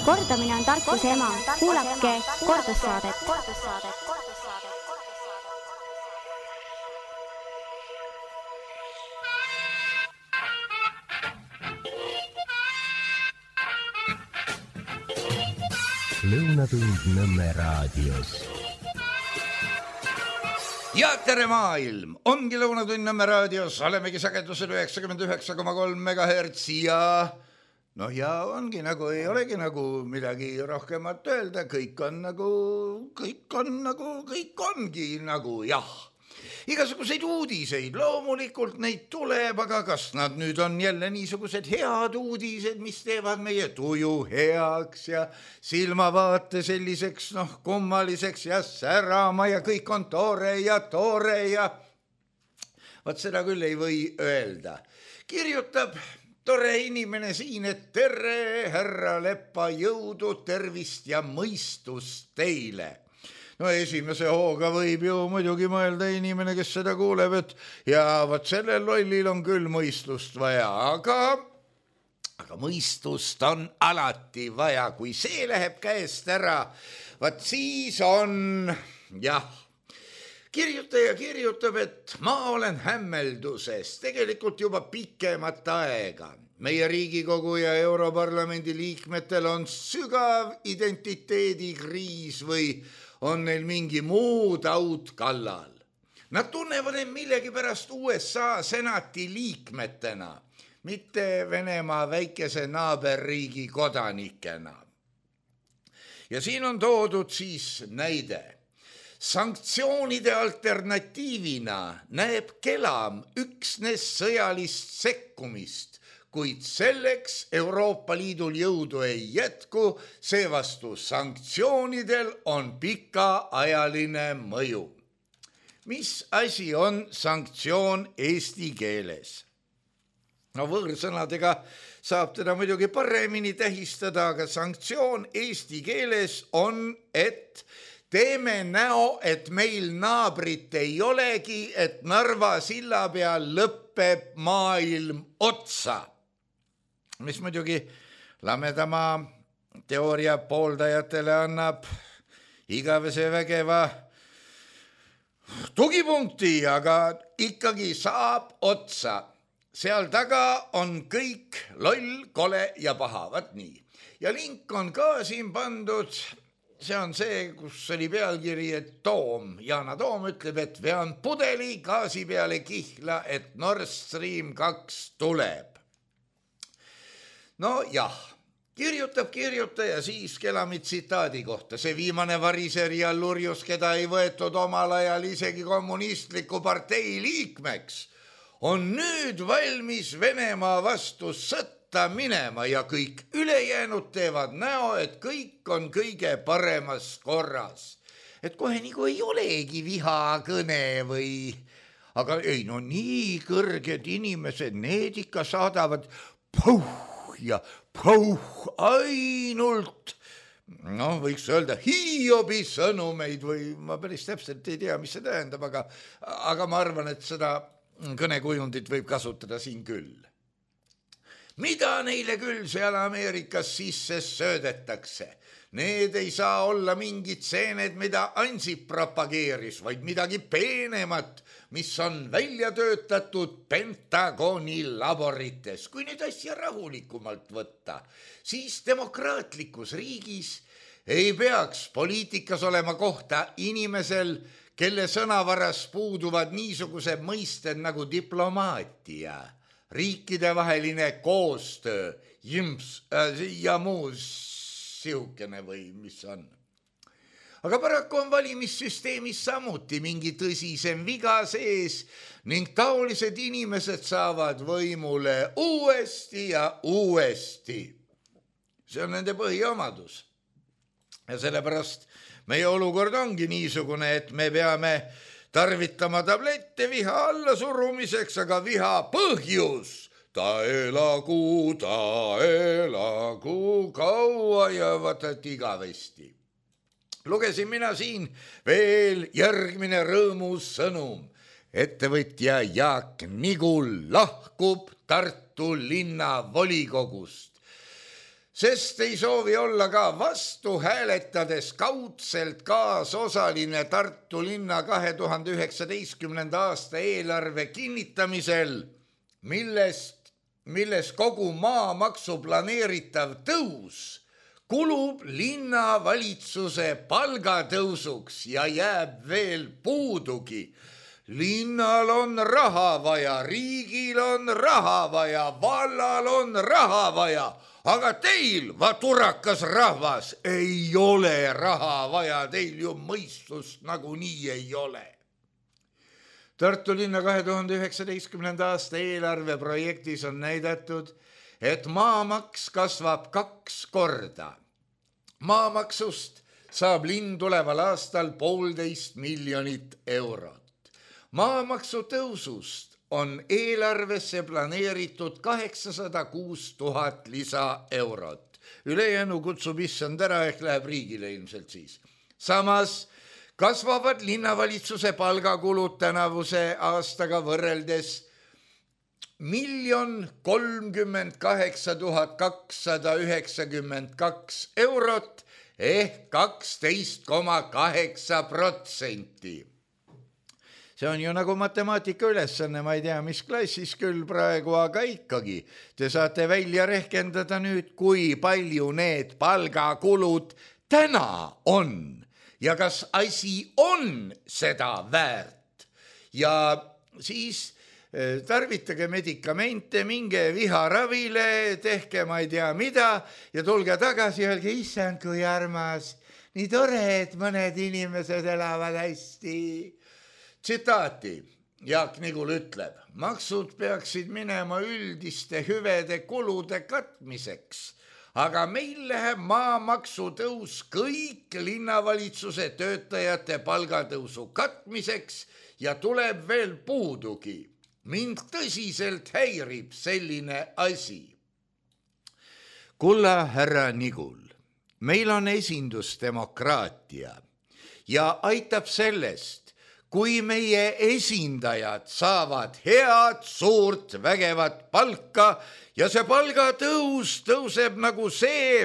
Kordamine on tarkuse ema. Kuulake kordussaadet. Lõunatund Nõmme raadios. Ja tere maailm! Ongi Lõunatund Nõmme raadios. Olemegi sagedusel 99,3 MHz ja... No ja ongi nagu, ei olegi nagu midagi rohkemat öelda. Kõik ongi nagu jah. Igasuguseid uudiseid, loomulikult neid tuleb, aga kas nad nüüd on jälle niisugused head uudised, mis teevad meie tuju heaks ja silmavaate selliseks kummaliseks ja särama ja kõik on tore ja vaat seda küll ei või öelda. Kirjutab tore inimene siin, et tere, härra Leppa, jõudu, tervist ja mõistust teile. No esimese hooga võib ju muidugi mõelda inimene, kes seda kuuleb, et ja vaat sellel lollil on küll mõistust vaja, aga mõistust on alati vaja, kui see läheb käest ära, vaat siis on, jah. Kirjutaja kirjutab, et ma olen hämmelduses tegelikult juba pikemat aega. Meie Riigikogu ja Europarlamendi liikmetel on sügav identiteedikriis või on neil mingi muu taud kallal. Nad tunnevad end millegipärast USA senati liikmetena, mitte Venemaa väikese naaberriigi kodanikena. Ja siin on toodud siis näide. Sanktsioonide alternatiivina näeb Kelam üksnes sõjalist sekkumist, kuid selleks Euroopa Liidul jõudu ei jätku, seevastu sanktsioonidel on pikaajaline mõju. Mis asi on sanktsioon eesti keeles? No võõrsõnadega saab teda muidugi paremini tähistada, aga sanktsioon eesti keeles on, et teeme näo, et meil naabrit ei olegi, et Narva silla peal lõpeb maailm otsa. Mis muidugi lamedama teooria pooldajatele annab igavese vägeva tugipunkti, aga ikkagi saab otsa. Seal taga on kõik loll, kole ja paha, vaat nii. Ja link on ka siin pandud. See on see, kus oli pealkiri, et Toom, Yana Toom ütleb, et vean pudeli gaasi peale kihla, et Nord Stream 2 tuleb. No jah, kirjutab ja siis Kelami tsitaadi kohta. See viimane variser ja lurjus, keda ei võetud omal ajal isegi kommunistliku partei liikmeks, on nüüd valmis Venemaa vastu sõtta minema ja kõik ülejäänud teevad näo, et kõik on kõige paremas korras. Et kohe nagu ei olegi vihakõne või... Aga ei, no nii kõrged inimesed, need ikka saadavad ja ainult, võiks öelda Hiobi sõnumeid või ma päris täpselt ei tea, mis see tähendab, aga ma arvan, et seda kõnekujundit võib kasutada siin küll. Mida neile küll seal Ameerikas sisse söödetakse? Need ei saa olla mingid seened, mida Ansip propageeris, vaid midagi peenemat, mis on välja töötatud Pentagoni laborites. Kui nüüd asja rahulikumalt võtta, siis demokraatlikus riigis ei peaks poliitikas olema kohta inimesel, kelle sõnavaras puuduvad niisugused mõisted nagu diplomaatia, riikidevaheline koostöö, ja muus sihukene või mis on. Aga paraku on valimissüsteemis samuti mingi tõsisem viga sees ning taolised inimesed saavad võimule uuesti ja uuesti. See on nende põhiomadus. Ja sellepärast meie olukord ongi niisugune, et me peame tarvitama tablette viha alla surumiseks, aga viha põhjus ta elagu kaua ja vatat igavesti. Lugesin mina siin veel järgmine rõõmus sõnum. Ettevõtja Jaak Nigul lahkub Tartu linna volikogust. sest ei soovi olla ka vastu hääletades kaudselt kaasosaline Tartu linna 2019. aasta eelarve kinnitamisel, milles kogu maamaksu planeeritav tõus kulub linnavalitsuse palgatõusuks ja jääb veel puudugi. Linnal on raha vaja, riigil on raha vaja, vallal on raha vaja, aga teil, vaturakas rahvas, ei ole raha vaja, teil ju mõistust nagunii ei ole. Tartu linna 2019. aasta eelarveprojektis on näidatud, et maamaks kasvab 2 korda. Maamaksust saab linn tuleval aastal 1,5 miljonit eurot. Maamaksu tõusust on eelarvesse planeeritud 806 000 lisaeurot. Ülejäänu kutsub issand ära ehk läheb riigile ilmselt siis. Samas kasvavad linnavalitsuse palgakulud tänavuse aastaga võrreldes 1 038 292 eurot ehk 12,8%. See on ju nagu matemaatika ülesanne, ma ei tea, mis klassis küll praegu, aga ikkagi te saate välja rehkendada nüüd, kui palju need palgakulud täna on ja kas asi on seda väärt. Ja siis tarvitage medikamente, minge viharavile, tehke ma ei tea mida ja tulge tagasi ja öelge, issand kui armas, nii tore, et mõned inimesed elavad hästi. Tsitaati Jaak Nigul ütleb, maksud peaksid minema üldiste hüvede kulude katmiseks, aga meil läheb maamaksu tõus kõik linnavalitsuse töötajate palgatõusu katmiseks ja tuleb veel puudugi. Mind tõsiselt häirib selline asi. Kulla härra Nigul, meil on esindusdemokraatia ja aitab sellest, kui meie esindajad saavad head, suurt, vägevat palka ja see palgatõus tõuseb nagu see,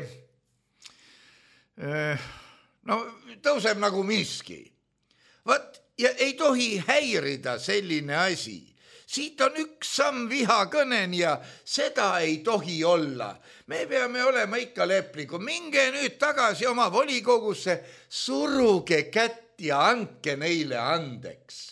tõuseb nagu miski. Vat, ja ei tohi häirida selline asi. Siit on üks samm vihakõneni ja seda ei tohi olla. Me peame olema ikka leplikud. Minge nüüd tagasi oma volikogusse, suruge kätt ja andke neile andeks.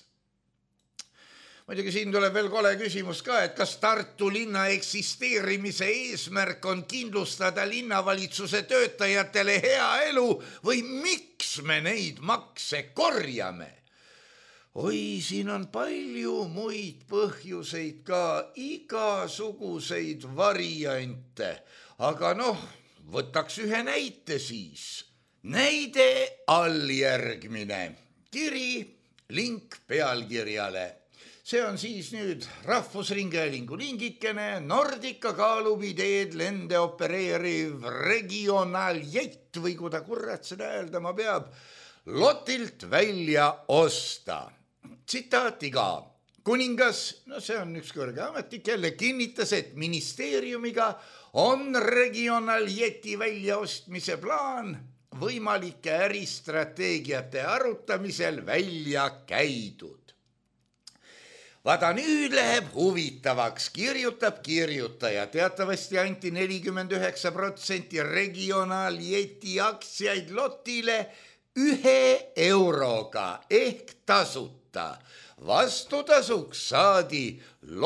Muidugi siin tuleb veel kole küsimus ka, et kas Tartu linna eksisteerimise eesmärk on kindlustada linnavalitsuse töötajatele hea elu või miks me neid makse korjame? Oi, siin on palju muid põhjuseid ka, igasuguseid variante, aga võtaks ühe näite siis. Näide alljärgmine. Kiri, link pealkirjale. See on siis nüüd Rahvusringhäälingu lingikene, Nordica kaalub ideed lende opereeriv regionaaljett või kuda kurat seda hääldama peab, lotilt välja osta. Tsitaati ka. Kuningas, see on üks kõrge ametnik, jälle kinnitas, et ministeeriumiga on regionaaljeti väljaostmise plaan võimalike äristrateegiate arutamisel välja käidud. Vaata, nüüd läheb huvitavaks, kirjutab kirjutaja. Teatavasti anti 49% regionaaljeti aktsiaid lotile 1 euroga ehk tasuta. Vastutasuks saadi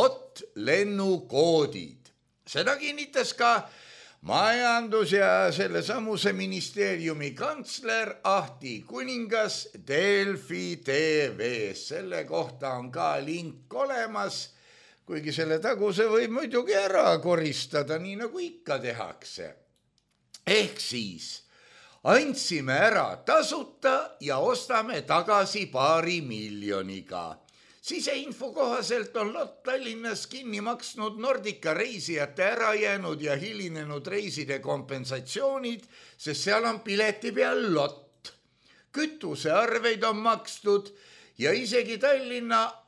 lotlennukoodid. Seda kinnitas ka majandus- ja selle samuse ministeeriumi kantsler Ahti Kuningas Delfi TV-s. Selle kohta on ka link olemas, kuigi selle taguse võib muidugi ära koristada, nii nagu ikka tehakse. Ehk siis andsime ära tasuta ja ostame tagasi 2 miljoniga. Siseinfo kohaselt on lott Tallinnas kinni maksnud Nordica reisijate ära jäänud ja hilinenud reiside kompensatsioonid, sest seal on pileti peal lott. Kütusearveid on makstud ja isegi Tallinna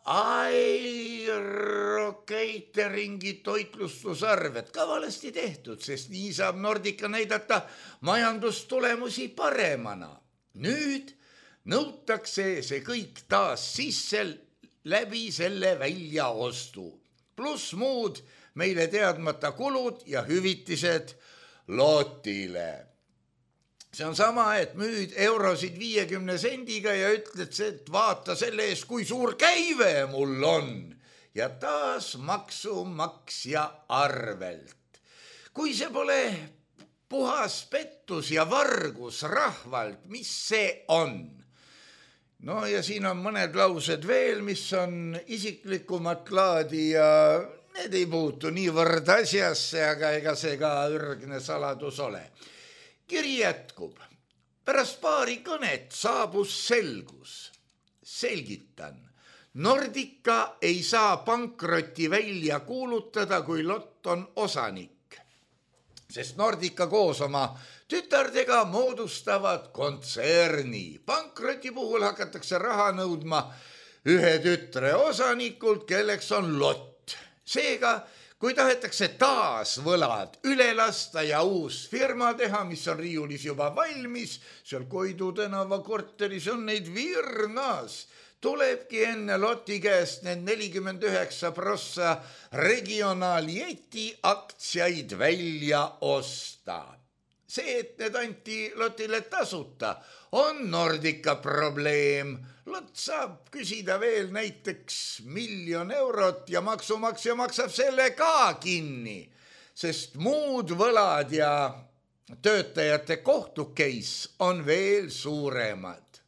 Airo cateringi toitlustusarved ka valesti tehtud, sest nii saab Nordica näidata majandustulemusi paremana. Nüüd nõutakse see kõik taas sisse läbi selle väljaostu, pluss muud meile teadmata kulud ja hüvitised lotile. See on sama, et müüd eurosid 50 sendiga ja ütled, et vaata selle eest, kui suur käive mul on. Ja taas maksumaksja arvelt. Kui see pole puhas pettus ja vargus rahvalt, mis see on? No ja siin on mõned laused veel, mis on isiklikumat laadi ja need ei puutu niivõrd asjasse, aga ega see ka ürgne saladus ole. Kiri jätkub. Pärast paari kõnet saabus selgus. Selgitan. Nordica ei saa pankrotti välja kuulutada, kui lott on osanik. Sest Nordica koos oma tütardega moodustavad kontserni. Pankroti puhul hakatakse raha nõudma ühe tütre osanikult, kelleks on lott. Seega, kui tahetakse taas võlad üle lasta ja uus firma teha, mis on riiulis juba valmis, seal Koidu tänava korteris on neid virnas, tulebki enne loti käest need 49% regionaaljeti aktsiaid välja osta. See, et need anti lotile tasuta, on Nordica probleem. Lot saab küsida veel näiteks 1 000 000 eurot ja maksumaksja maksab selle ka kinni, sest muud võlad ja töötajate kohtukeis on veel suuremad.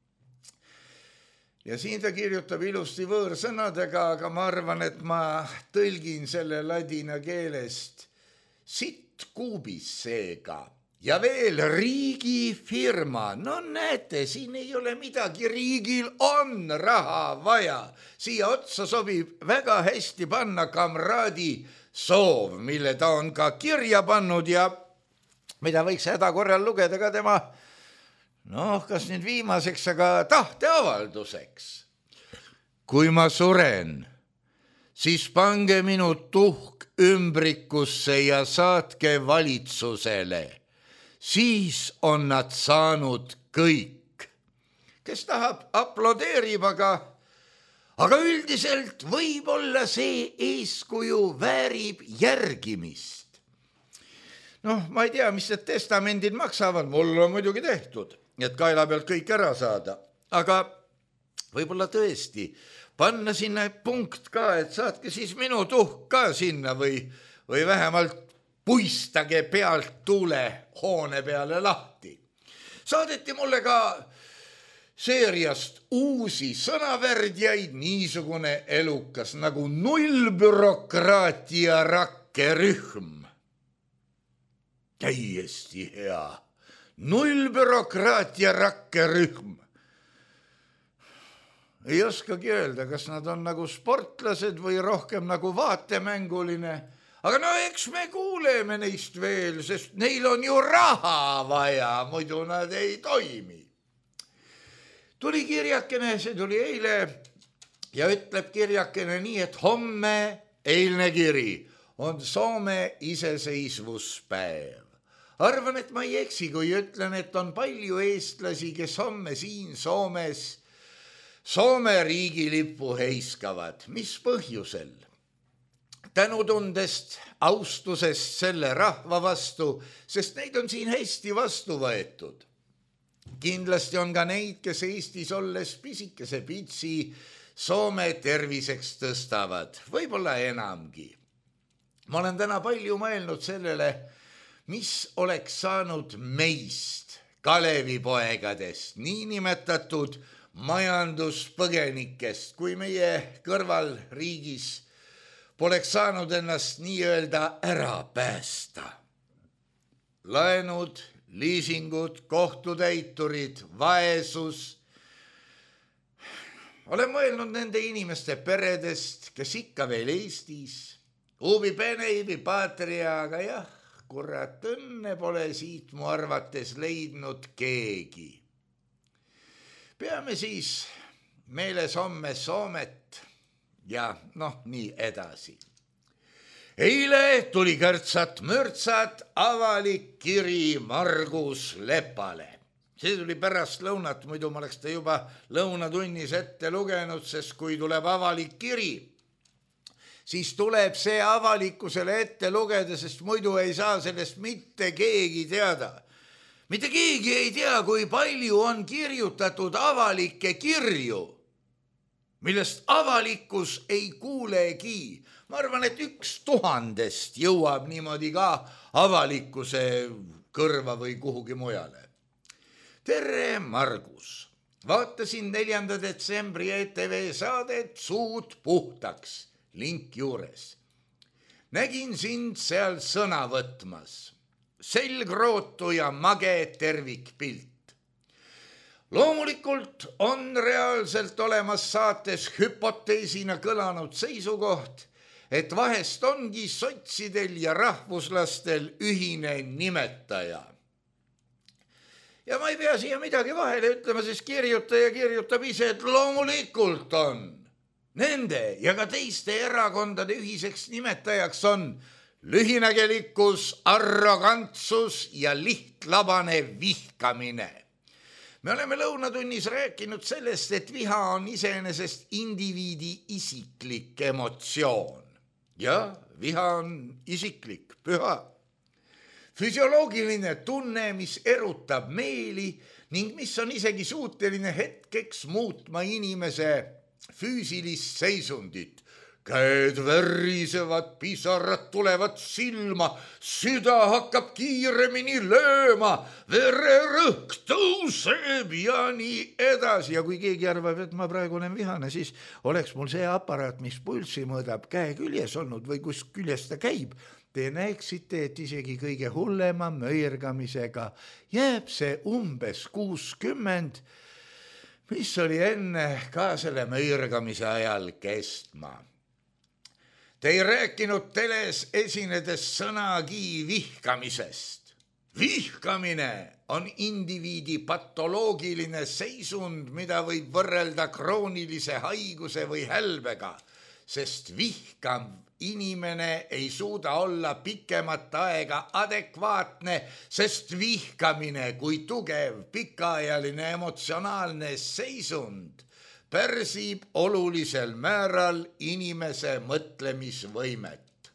Ja siin ta kirjutab ilusti võõrsõnadega, aga ma arvan, et ma tõlgin selle ladina keelest sitt kuubis seega. Ja veel riigifirma. No näete, siin ei ole midagi. Riigil on raha vaja. Siia otsa sobib väga hästi panna kamraadi soov, mille ta on ka kirja pannud ja mida võiks häda korral lugeda ka tema, kas nüüd viimaseks, aga tahteavalduseks. Kui ma suren, siis pange minu tuhk ümbrikusse ja saatke valitsusele. Siis on nad saanud kõik. Kes tahab, aplodeerib, aga üldiselt võib-olla see eeskuju väärib järgimist. Ma ei tea, mis need testamendid maksavad, mul on muidugi tehtud, et kaela pealt kõik ära saada. Aga võib-olla tõesti panna sinna punkt ka, et saatke siis minu tuhk ka sinna või vähemalt puistage pealt tuule hoone peale lahti. Saadeti mulle ka seeriast uusi sõnavärdjaid niisugune elukas nagu nullbürokraatia rakkerühm. Täiesti hea. Nullbürokraatia rakkerühm. Ei oskagi öelda, kas nad on nagu sportlased või rohkem nagu vaatemänguline. Aga eks me kuuleme neist veel, sest neil on ju raha vaja, muidu nad ei toimi. Tuli kirjakene, see tuli eile ja ütleb kirjakene nii, et homme, eilne kiri, on Soome iseseisvuspäev. Arvan, et ma ei eksi, kui ütlen, et on palju eestlasi, kes homme siin Soomes Soome riigilippu heiskavad. Mis põhjusel? Tänutundest, austusest selle rahva vastu, sest neid on siin hästi vastu võetud. Kindlasti on ka neid, kes Eestis olles pisikese pitsi Soome terviseks tõstavad, võib-olla enamgi. Ma olen täna palju mõelnud sellele, mis oleks saanud meist, Kalevipoegadest, niinimetatud majanduspõgenikest, kui meie kõrval riigis poleks saanud ennast nii-öelda ära päästa. Laenud, liisingud, kohtutäiturid, vaesus. Olen mõelnud nende inimeste peredest, kes ikka veel Eestis. Ubi peneivi patria, aga jah, kurat, õnne pole siit mu arvates leidnud keegi. Peame siis meeles homme Soomet. ja nii edasi. Eile tuli kärtsat-mörtsat avalik kiri Margus Lepale. See tuli pärast lõunat, muidu ma oleks ta juba lõunatunnis ette lugenud, sest kui tuleb avalik kiri, siis tuleb see avalikkusele ette lugeda, sest muidu ei saa sellest mitte keegi teada. Mitte keegi ei tea, kui palju on kirjutatud avalikke kirju, millest avalikkus ei kuulegi. Ma arvan, et 1000 jõuab niimoodi ka avalikkuse kõrva või kuhugi mujale. Tere, Margus! Vaatasin 4. detsembri ETV saadet Suud puhtaks, link juures. Nägin sind seal sõna võtmas. Selgrootu ja mage tervikpilt. Loomulikult on reaalselt olemas saates hüpoteesina kõlanud seisukoht, et vahest ongi sotsidel ja rahvuslastel ühine nimetaja. Ja ma ei pea siia midagi vahele ütlema, sest kirjutaja kirjutab ise, et loomulikult on. Nende ja ka teiste erakondade ühiseks nimetajaks on lühinägelikkus, arrogantsus ja lihtlabane vihkamine. Me oleme lõunatunnis rääkinud sellest, et viha on iseenesest indiviidi isiklik emotsioon. Ja viha on isiklik, püha. Füsioloogiline tunne, mis erutab meeli ning mis on isegi suuteline hetkeks muutma inimese füüsilist seisundit. Käed värisevad, pisarad tulevad silma, süda hakkab kiiremini lööma, vererõhk tõuseb ja nii edasi. Ja kui keegi arvab, et ma praegu olen vihane, siis oleks mul see aparaat, mis pulssi mõõdab, käe küljes olnud või kus küljes ta käib. Te näeksite, et isegi kõige hullema möirgamisega jääb see umbes 60, mis oli enne ka selle möirgamise ajal kestma. Te ei rääkinud teles esinedes sõnagi vihkamisest. Vihkamine on indiviidi patoloogiline seisund, mida võib võrrelda kroonilise haiguse või hälbega, sest vihkav inimene ei suuda olla pikemat aega adekvaatne, sest vihkamine kui tugev pikaajaline emotsionaalne seisund pärsib olulisel määral inimese mõtlemisvõimet.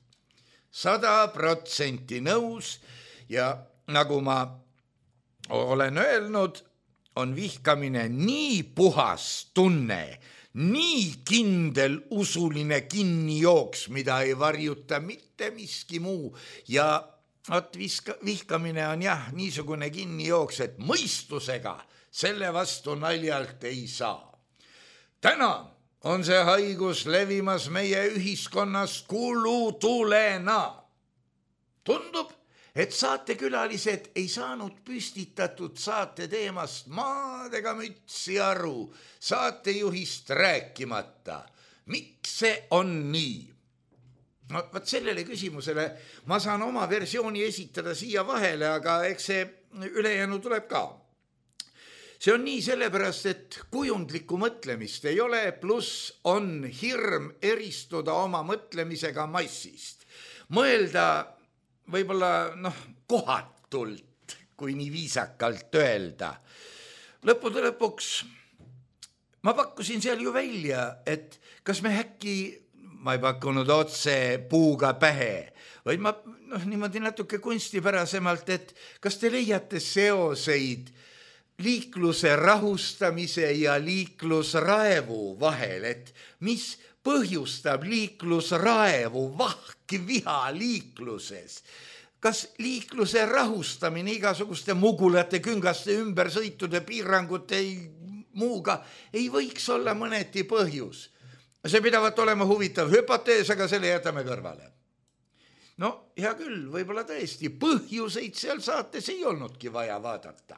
100% nõus ja nagu ma olen öelnud, on vihkamine nii puhas tunne, nii kindel usuline kinnijooks, mida ei varjuta mitte miski muu ja vihkamine on niisugune kinnijooks, et mõistusega selle vastu naljalt ei saa. Täna on see haigus levimas meie ühiskonnas kulutulena. Tundub, et saatekülalised ei saanud püstitatud saate teemast maad ega mütsi aru, saatejuhist rääkimata. Miks see on nii? No, vaat sellele küsimusele ma saan oma versiooni esitada siia vahele, aga eks see ülejäänu tuleb ka. See on nii sellepärast, et kujundlikku mõtlemist ei ole, pluss on hirm eristuda oma mõtlemisega massist. Mõelda võib-olla kohatult, kui nii viisakalt öelda. Lõppude lõpuks ma pakkusin seal ju välja, et kas me äkki, ma ei pakkunud otse puuga pähe, vaid ma niimoodi natuke kunstipärasemalt, et kas te leiate seoseid liikluse rahustamise ja liiklusraevu vahel, et mis põhjustab liiklusraevu, viha liikluses. Kas liikluse rahustamine igasuguste mugulate, küngaste, ümbersõitude, piirangute muuga ei võiks olla mõneti põhjus? See pidavat olema huvitav hüpotees, aga selle jätame kõrvale. No, hea küll, võib-olla tõesti, põhjuseid seal saates ei olnudki vaja vaadata.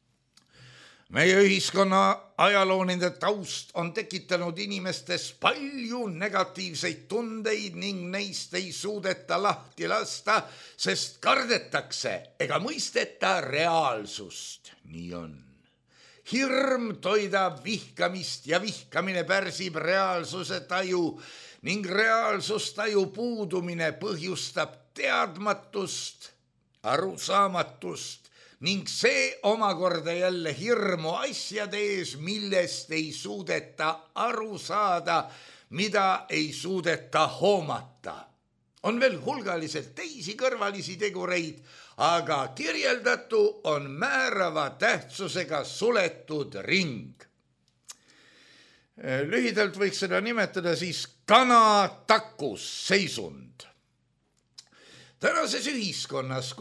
Meie ühiskonna ajalooline taust on tekitanud inimestes palju negatiivseid tundeid ning neist ei suudeta lahti lasta, sest kardetakse ega mõisteta reaalsust. Nii on. Hirm toidab vihkamist ja vihkamine pärsib reaalsuse taju ning reaalsustaju puudumine põhjustab teadmatust, arusaamatust ning see omakorda jälle hirmu asjade ees, millest ei suudeta aru saada, mida ei suudeta hoomata. On veel hulgaliselt teisi kõrvalisi tegureid, aga kirjeldatu on määrava tähtsusega suletud ring. Lühidalt võiks seda nimetada siis kanatakusseisund. Tänases ühiskonnas,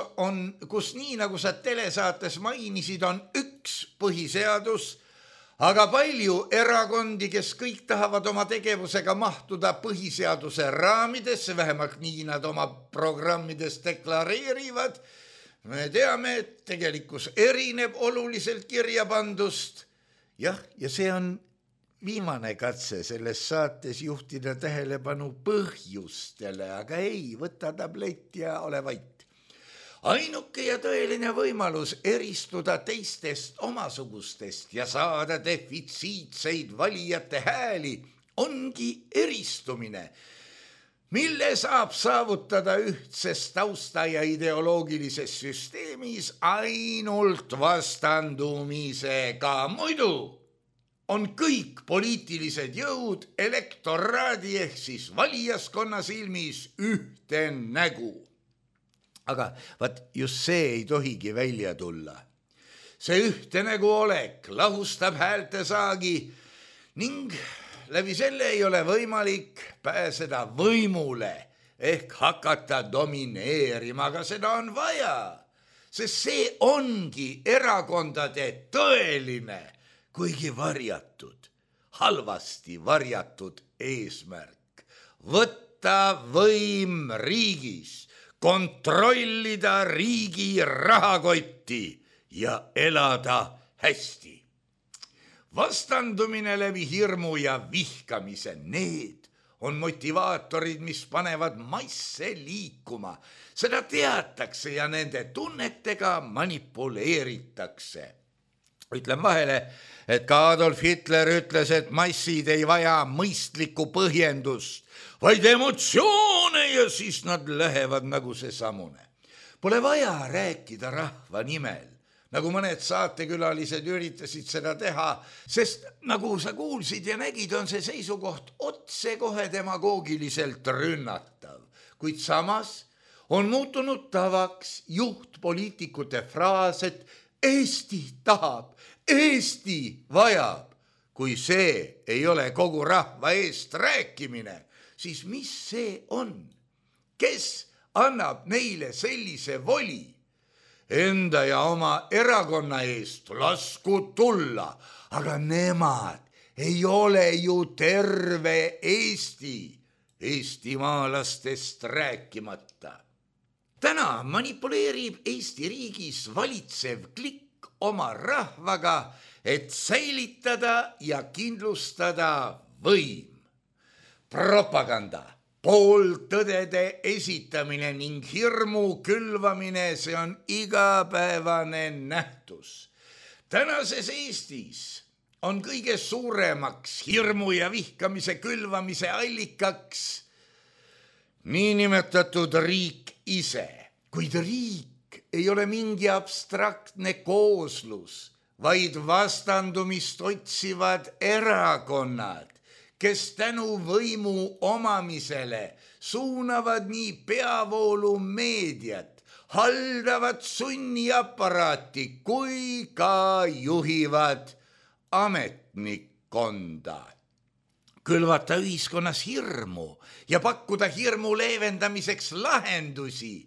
kus nii nagu sa telesaates mainisid, on üks põhiseadus, aga palju erakondi, kes kõik tahavad oma tegevusega mahtuda põhiseaduse raamidesse, vähemalt nii nad oma programmides deklareerivad. Me teame, et tegelikkus erineb oluliselt kirjapandust. Ja see on viimane katse selles saates juhtida tähelepanu põhjustele, aga ei, võta tablett ja ole vait. Ainuke ja tõeline võimalus eristuda teistest omasugustest ja saada defitsiitseid valijate hääli ongi eristumine, mille saab saavutada ühtses tausta ja ideoloogilises süsteemis ainult vastandumisega. Muidu on kõik poliitilised jõud elektoraadi ehk siis valijaskonna silmis ühte nägu. Aga just see ei tohigi välja tulla. See ühte nägu olek lahustab häältesaagi ning läbi selle ei ole võimalik pääseda võimule ehk hakata domineerima, aga seda on vaja, sest see ongi erakondade tõeline, kuigi varjatud, halvasti varjatud eesmärk. Võtta võim riigis, kontrollida riigi rahakotti ja elada hästi. Vastandumine läbi hirmu ja vihkamise, need on motivaatorid, mis panevad masse liikuma. Seda teatakse ja nende tunnetega manipuleeritakse. Ütlen vahele, et ka Adolf Hitler ütles, et massid ei vaja mõistlikku põhjendust, vaid emotsioone ja siis nad lähevad nagu see samune. Pole vaja rääkida rahva nimel, nagu mõned saatekülalised üritasid seda teha, sest nagu sa kuulsid ja nägid, on see seisukoht otsekohe demagoogiliselt rünnatav, kuid samas on muutunud tavaks juhtpoliitikute fraas, et Eesti tahab, Eesti vajab. Kui see ei ole kogu rahva eest rääkimine, siis mis see on? Kes annab neile sellise voli? Enda ja oma erakonna eest lasku tulla, aga nemad ei ole ju terve Eesti, eestimaalastest rääkimata. Täna manipuleerib Eesti riigis valitsev klikk oma rahvaga, et säilitada ja kindlustada võim. Propaganda, pooltõdede esitamine ning hirmu külvamine, see on igapäevane nähtus. Tänases Eestis on kõige suuremaks hirmu ja vihkamise külvamise allikaks niinimetatud riik ise, kuid riik ei ole mingi abstraktne kooslus, vaid vastandumist otsivad erakonnad, kes tänu võimu omamisele suunavad nii peavoolu meediat, haldavad sunniaparaati kui ka juhivad ametnikkonda. Külvata ühiskonnas hirmu ja pakkuda hirmu leevendamiseks lahendusi.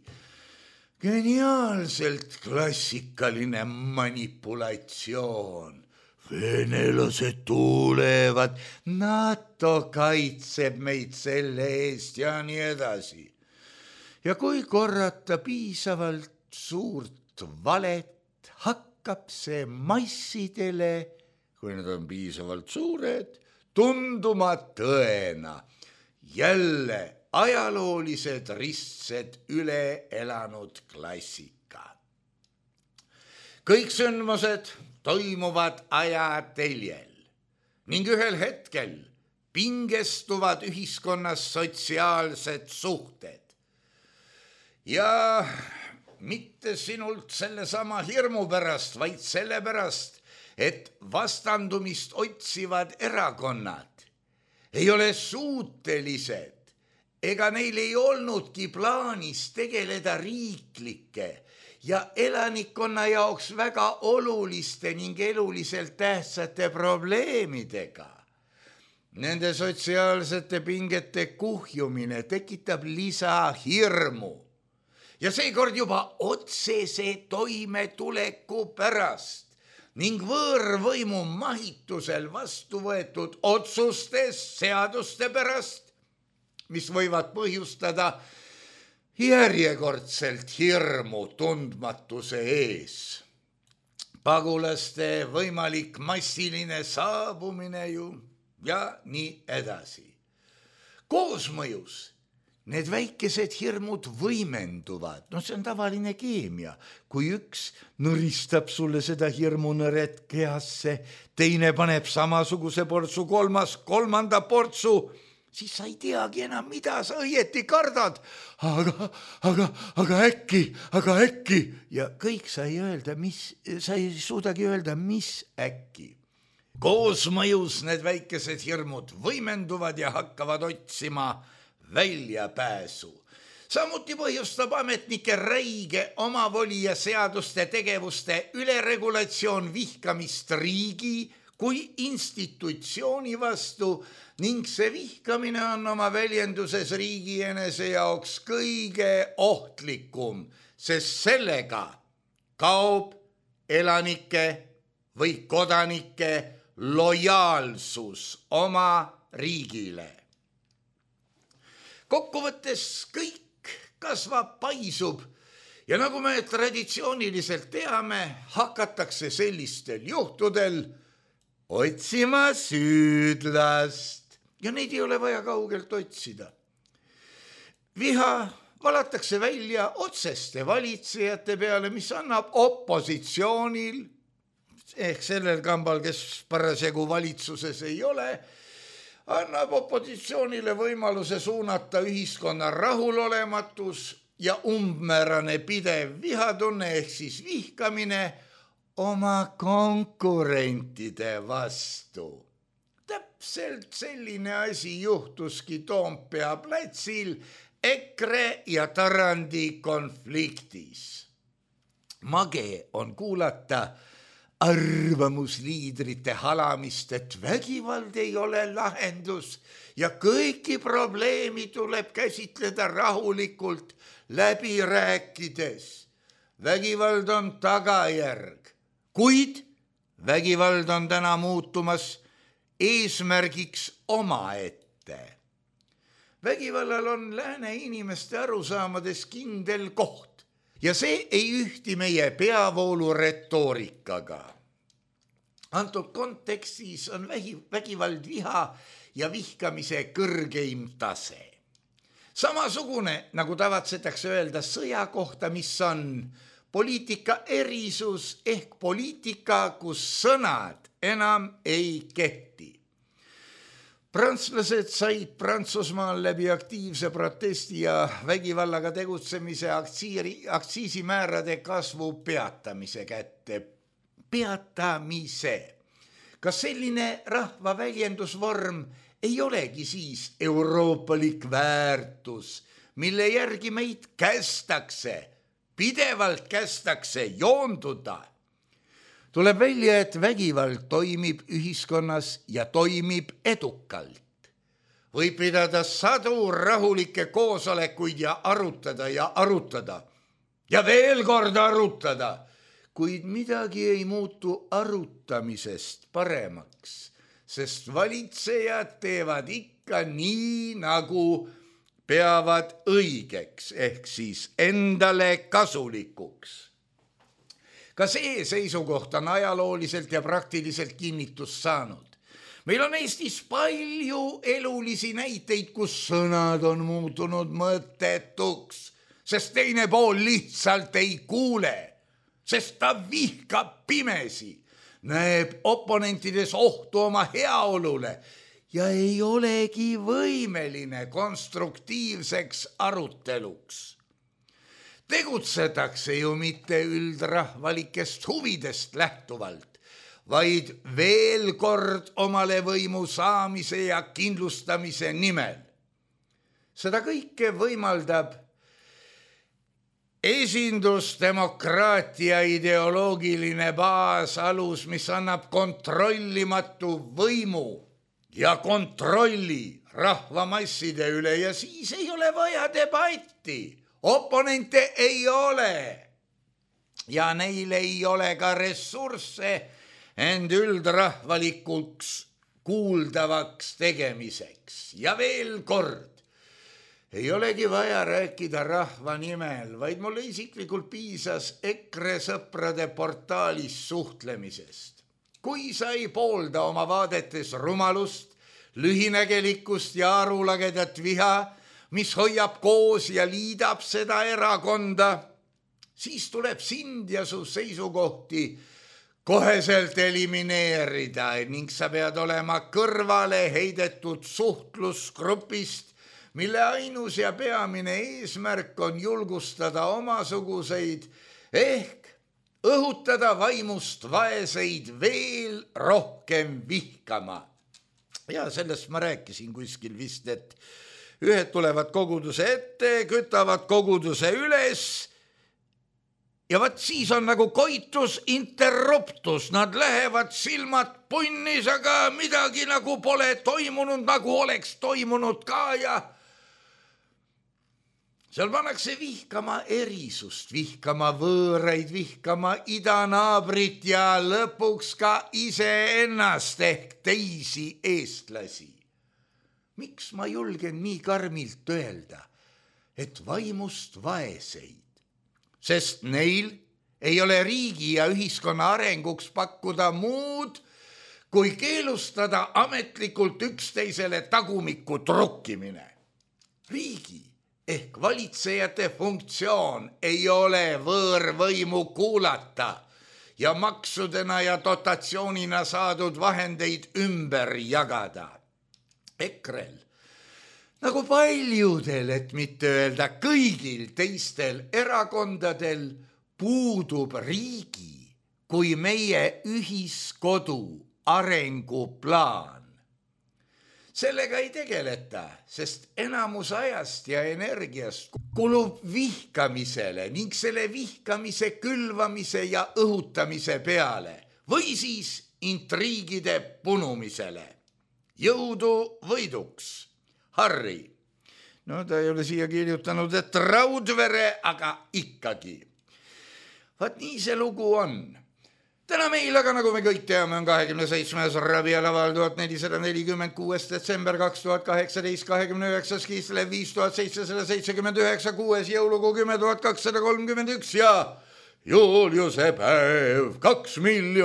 Geniaalselt klassikaline manipulatsioon. Venelased tulevad, NATO kaitseb meid selle eest ja nii edasi. Ja kui korrata piisavalt suurt valet, hakkab see massidele, kui nad on piisavalt suured, tunduma tõena. Jälle ajaloolised ristsed üle elanud klassika. kõik sündmused toimuvad ajateljel ning ühel hetkel pingestuvad ühiskonnas sotsiaalsed suhted. Ja mitte sinult sellesama hirmu pärast, vaid sellepärast, et vastandumist otsivad erakonnad ei ole suutelised ega neil ei olnudki plaanis tegeleda riiklike ja elanikkonna jaoks väga oluliste ning eluliselt tähtsate probleemidega. Nende sotsiaalsete pingete kuhjumine tekitab lisahirmu ja seekord juba otsese toimetuleku pärast ning võõrvõimu mahitusel vastu võetud otsustes seaduste pärast, mis võivad põhjustada järjekordselt hirmu tundmatuse ees. Pagulaste võimalik massiline saabumine ju ja nii edasi. Koosmõjus need väikesed hirmud võimenduvad. No see on tavaline keemia. Kui üks nõristab sulle seda hirmunõret kehasse, teine paneb samasuguse portsu, kolmanda portsu, siis sa ei teagi enam, mida sa õieti kardad. Aga äkki. Ja kõik sa ei suudagi öelda, mis äkki. Koosmõjus need väikesed hirmud võimenduvad ja hakkavad otsima väljapääsu. Samuti põhjustab ametnike räige omavoli ja seaduste tegevuste üleregulatsioon vihkamist riigi kui institutsiooni vastu ning see vihkamine on oma väljenduses riigi enese jaoks kõige ohtlikum, sest sellega kaob elanike või kodanike lojaalsus oma riigile. Kokkuvõttes kõik kasvab, paisub ja nagu me traditsiooniliselt teame, hakatakse sellistel juhtudel otsima süüdlast ja neid ei ole vaja kaugelt otsida. Viha valatakse välja otseste valitsejate peale, mis annab opositsioonil ehk sellel kambal, kes parasjagu valitsuses ei ole, annab opositsioonile võimaluse suunata ühiskonna rahulolematus ja umbmäärane pidev vihatunne ehk siis vihkamine oma konkurentide vastu. Täpselt selline asi juhtuski Toompea platsil EKRE ja Tarandi konfliktis. Mage on kuulata arvamusliidrite halamist, et vägivald ei ole lahendus ja kõiki probleemi tuleb käsitleda rahulikult läbi rääkides. Vägivald on tagajärg, kuid vägivald on täna muutumas eesmärgiks omaette. Vägivallal on lääne inimeste arusaamades kindel koht. Ja see ei ühti meie peavoolu retoorikaga. Antud kontekstis on vägivald viha ja vihkamise kõrgeim tase. Samasugune, nagu tavatsetakse öelda sõja kohta, mis on poliitika erisus ehk poliitika, kus sõnad enam ei kehti. Prantslased said Prantsusmaal läbi aktiivse protesti ja vägivallaga tegutsemise aktsiisimäärade kasvu peatamise kätte. Peatamise. Kas selline rahva väljendusvorm ei olegi siis euroopalik väärtus, mille järgi meid pidevalt kästakse joonduda? Tuleb välja, et vägivald toimib ühiskonnas ja toimib edukalt. Võib pidada sadu rahulikke koosolekuid ja arutada ja veel kord arutada, kuid midagi ei muutu arutamisest paremaks, sest valitsejad teevad ikka nii, nagu peavad õigeks ehk siis endale kasulikuks. Ka see seisukoht on ajalooliselt ja praktiliselt kinnitust saanud. Meil on Eestis palju elulisi näiteid, kus sõnad on muutunud mõttetuks, sest teine pool lihtsalt ei kuule. sest ta vihkab pimesi, näeb oponentides ohtu oma heaolule ja ei olegi võimeline konstruktiivseks aruteluks. Tegutsetakse ju mitte üldrahvalikest huvidest lähtuvalt, vaid veel kord omale võimu saamise ja kindlustamise nimel. Seda kõike võimaldab esindusdemokraatia ideoloogiline baasalus, mis annab kontrollimatu võimu ja kontrolli rahvamasside üle ja siis ei ole vaja debatti. Oponente ei ole ja neil ei ole ka ressursse end üldrahvalikuks kuuldavaks tegemiseks. Ja veel kord, ei olegi vaja rääkida rahva nimel, vaid mulle isiklikult piisas EKRE sõprade portaalis suhtlemisest. Kui sa ei poolda oma vaadetes rumalust, lühinägelikkust ja arulagedat viha, mis hoiab koos ja liidab seda erakonda, siis tuleb sind ja su seisukohti koheselt elimineerida ning sa pead olema kõrvale heidetud suhtlusgrupist, mille ainus ja peamine eesmärk on julgustada omasuguseid ehk õhutada vaimust vaeseid veel rohkem vihkama. Ja sellest ma rääkisin kuskil vist, et ühed tulevad koguduse ette, kütavad koguduse üles ja vaat siis on nagu koitus interruptus, nad lähevad silmad punnis, aga midagi nagu pole toimunud, nagu oleks toimunud ka ja seal pannakse vihkama erisust, vihkama võõraid, vihkama idanaabrit ja lõpuks ka iseennast ehk teisi eestlasi. Miks ma julgen nii karmilt öelda, et vaimust vaeseid? Sest neil ei ole riigi ja ühiskonna arenguks pakkuda muud, kui keelustada ametlikult üksteisele tagumikku trukkimine. Riigi ehk valitsejate funktsioon ei ole võõrvõimu kuulata ja maksudena ja dotatsioonina saadud vahendeid ümber jagada. EKRE-l, nagu paljudel, et mitte öelda kõigil teistel erakondadel, puudub riigi kui meie ühiskodu arenguplaan. Sellega ei tegeleta, sest enamus ajast ja energiast kulub vihkamisele ning selle vihkamise külvamise ja õhutamise peale või siis intriigide punumisele. Jõudu võiduks, Harri. No ta ei ole siia kirjutanud, et Raudvere, aga ikkagi. Vaat nii see lugu on. Täna meil, aga nagu me kõik teame, on 27. rabialaval 1446. detsember 2018, 29. Kislev 5779, 6. jõulukuu 10.231 ja Juliuse päev 2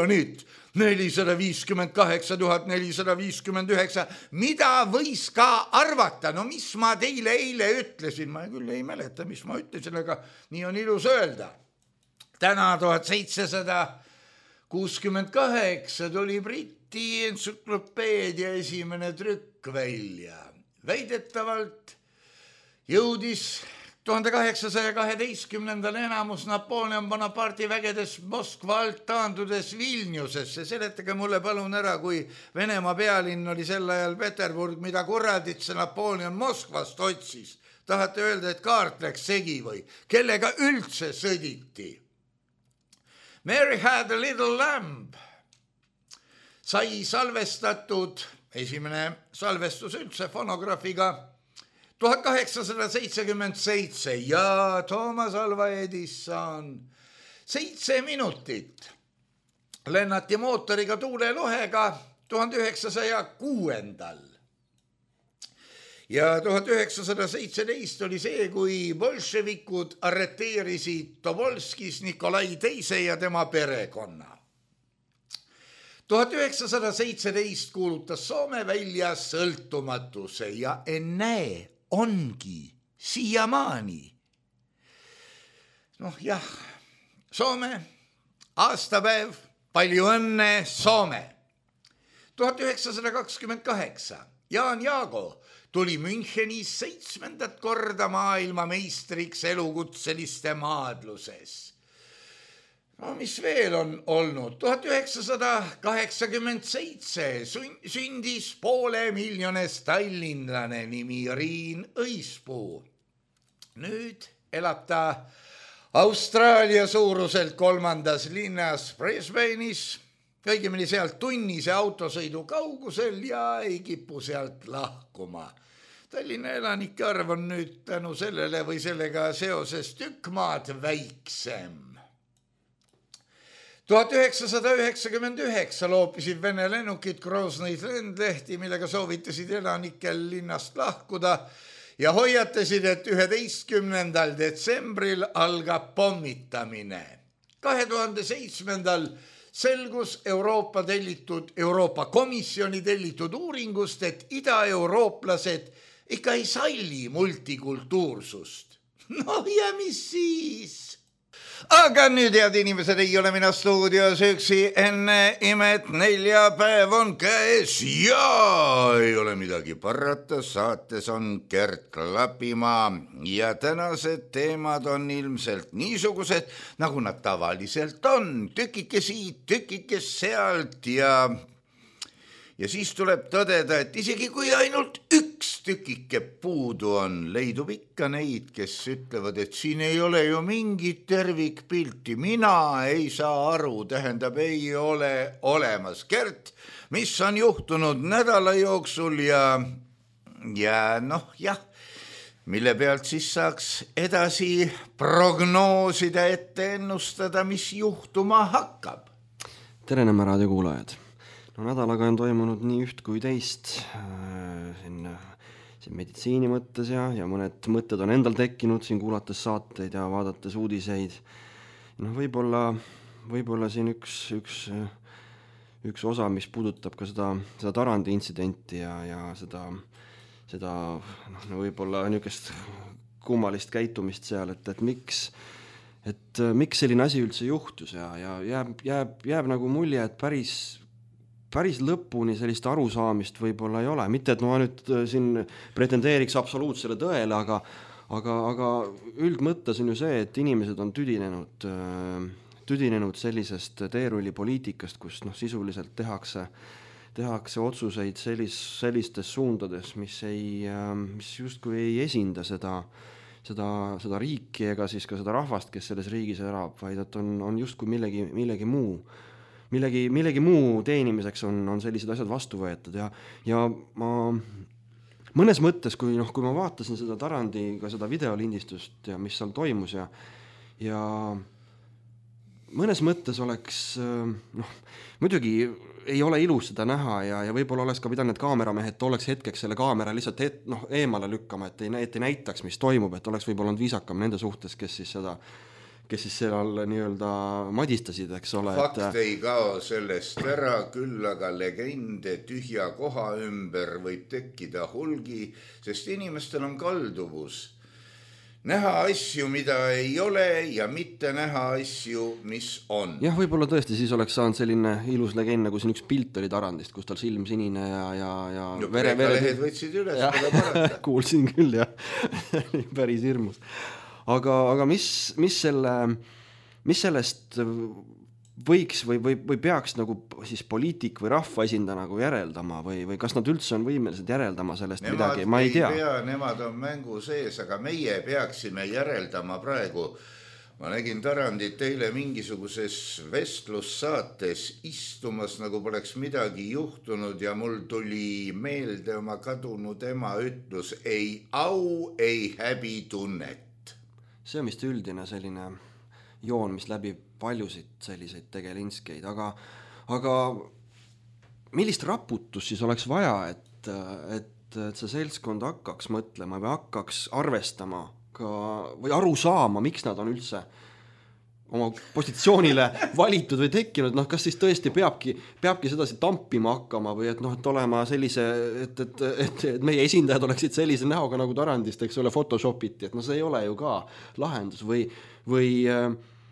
458 459. Mida võis ka arvata? No mis ma teile eile ütlesin? Ma küll ei mäleta, mis ma ütlesin, aga nii on ilus öelda. Täna 1768 tuli Briti entsüklopeedia esimene trükk välja. Väidetavalt jõudis 1812. enamus Napoleon Bonaparte'i vägedes Moskva alt taandudes Vilniusesse. Seletage mulle palun ära, kui Venemaa pealinn oli sel ajal Peterburg, mida kuradit see Napoleon Moskvast otsis. Tahate öelda, et kaart läks segi või? Kellega üldse sõditi? Mary Had a Little Lamb sai salvestatud, esimene salvestus üldse fonograafiga 1877 ja Toomas Alva Edison 7 minutit lennati mootoriga tuulelohega 1906. Ja 1917 oli see, kui bolševikud arreteerisid Tobolskis Nikolai II ja tema perekonna. 1917 kuulutas Soome välja sõltumatuse ja ennäe ongi siiamaani. Noh jah, Soome aastapäev, palju õnne, Soome! 1928 Jaan Jaago tuli Münchenis 7. korda maailmameistriks elukutseliste maadluses. No mis veel on olnud? 1987 sündis 500 000 tallinlane nimi Riin Õispuu. Nüüd elab ta Austraalia suuruselt 3. linnas Brisbane'is, õigemini sealt tunnise autosõidu kaugusel ja ei kipu sealt lahkuma. Tallinna elanike arv on nüüd tänu sellele või sellega seoses tükk maad väiksem. 1999 loopisid Vene lennukid Groznõid lendlehti, millega soovitasid elanikel linnast lahkuda ja hoiatasid, et 11. detsembril algab pommitamine. 2007. selgus Euroopa Komisjoni tellitud uuringust, et ida-eurooplased ikka ei salli multikultuursust. No ja mis siis? Aga nüüd, head inimesed, ei ole mina stuudios üksi, enne imet neljapäev on käes ja ei ole midagi parata, saates on Gert Lapimaa ja tänased teemad on ilmselt niisugused, nagu nad tavaliselt on, tükike siit, tükike sealt ja siis tuleb tõdeda, et isegi kui ainult üks tükike puudu on, leidub ikka neid, kes ütlevad, et siin ei ole ju mingit tervikpilti, mina ei saa aru, tähendab, ei ole olemas. Gert, mis on juhtunud nädala jooksul ja mille pealt siis saaks edasi prognoosida, ette ennustada, mis juhtuma hakkab? Tere, Nõmme raadiokuulajad! No nädalaga on toimunud nii üht kui teist siin meditsiini mõttes ja mõned mõtted on endal tekkinud siin kuulates saateid ja vaadates uudiseid. No võib-olla siin üks osa, mis puudutab ka seda Tarandi intsidenti ja seda võib-olla niisugust kummalist käitumist seal, et miks selline asi üldse juhtus ja jääb nagu mulje, et päris lõpuni sellist arusaamist võib-olla ei ole. Mitte, et ma nüüd siin pretendeeriks absoluutsele tõele, aga üldmõttes on ju see, et inimesed on tüdinenud sellisest teerullipoliitikast, kus sisuliselt tehakse otsuseid sellistes suundades, mis justkui ei esinda seda riiki ega siis ka seda rahvast, kes selles riigis elab, vaid et on justkui millegi muu teenimiseks on sellised asjad vastu võetud ja ma mõnes mõttes, kui ma vaatasin seda Tarandi ka seda videolindistust ja mis seal toimus ja mõnes mõttes oleks muidugi ei ole ilus seda näha ja võib-olla oleks ka pidanud need kaameramehed tolleks hetkeks selle kaamera lihtsalt eemale lükkama, et ei näitaks, mis toimub, et oleks võib-olla olnud viisakam nende suhtes, kes siis seal nii-öelda madistasid, eks ole. Fakt ei kao sellest ära, küll aga legende tühja koha ümber võib tekkida hulgi, sest inimestel on kalduvus näha asju, mida ei ole ja mitte näha asju, mis on. Jah, võib-olla tõesti siis oleks saanud selline ilus legend, nagu siin üks pilt oli Tarandist, kus tal silm sinine ja lehed võtsid üles, pole parata. Kuulsin küll, jah. Päris hirmus. Aga mis sellest võiks või peaks nagu siis poliitik või rahva esinda nagu järeldama või kas nad üldse on võimelised järeldama sellest midagi, ma ei tea. Nemad on mängu sees, aga meie peaksime järeldama praegu. Ma nägin Tarandit eile mingisuguses vestlussaates istumas, nagu poleks midagi juhtunud ja mul tuli meelde oma kadunud ema ütlus, ei au, ei häbi tunnet. See on vist üldine selline joon, mis läbi paljusid selliseid tegelinskeid, aga millist raputust siis oleks vaja, et see seltskond hakkaks mõtlema või hakkaks arvestama ka, või aru saama, miks nad on üldse oma positsioonile valitud või tekkinud, kas siis tõesti peabki sedasi tampima hakkama või et olema sellise, et meie esindajad oleksid sellise näoga nagu Tarandist, eks ole, Photoshopiti, et see ei ole ju ka lahendus või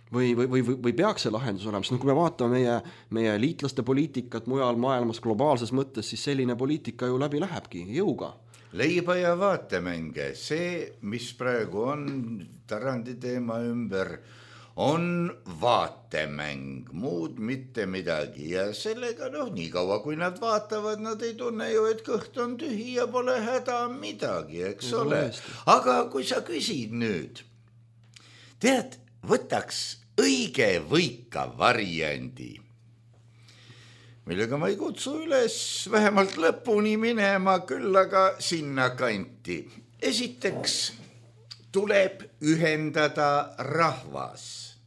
või peaks see lahendus olema, sest kui me vaatame meie liitlaste poliitikat mujal maailmas globaalses mõttes, siis selline poliitika ju läbi lähebki jõuga. Leiba ja vaatemänge, see, mis praegu on Tarandi teema ümber, on vaatemäng, muud mitte midagi ja sellega nii kaua kui nad vaatavad, nad ei tunne ju, et kõht on tühi ja pole häda midagi, eks ole. Aga kui sa küsid nüüd, tead, võtaks õige võika variandi, millega ma ei kutsu üles vähemalt lõpuni minema, küll aga sinna kanti. Esiteks tuleb ühendada rahvas.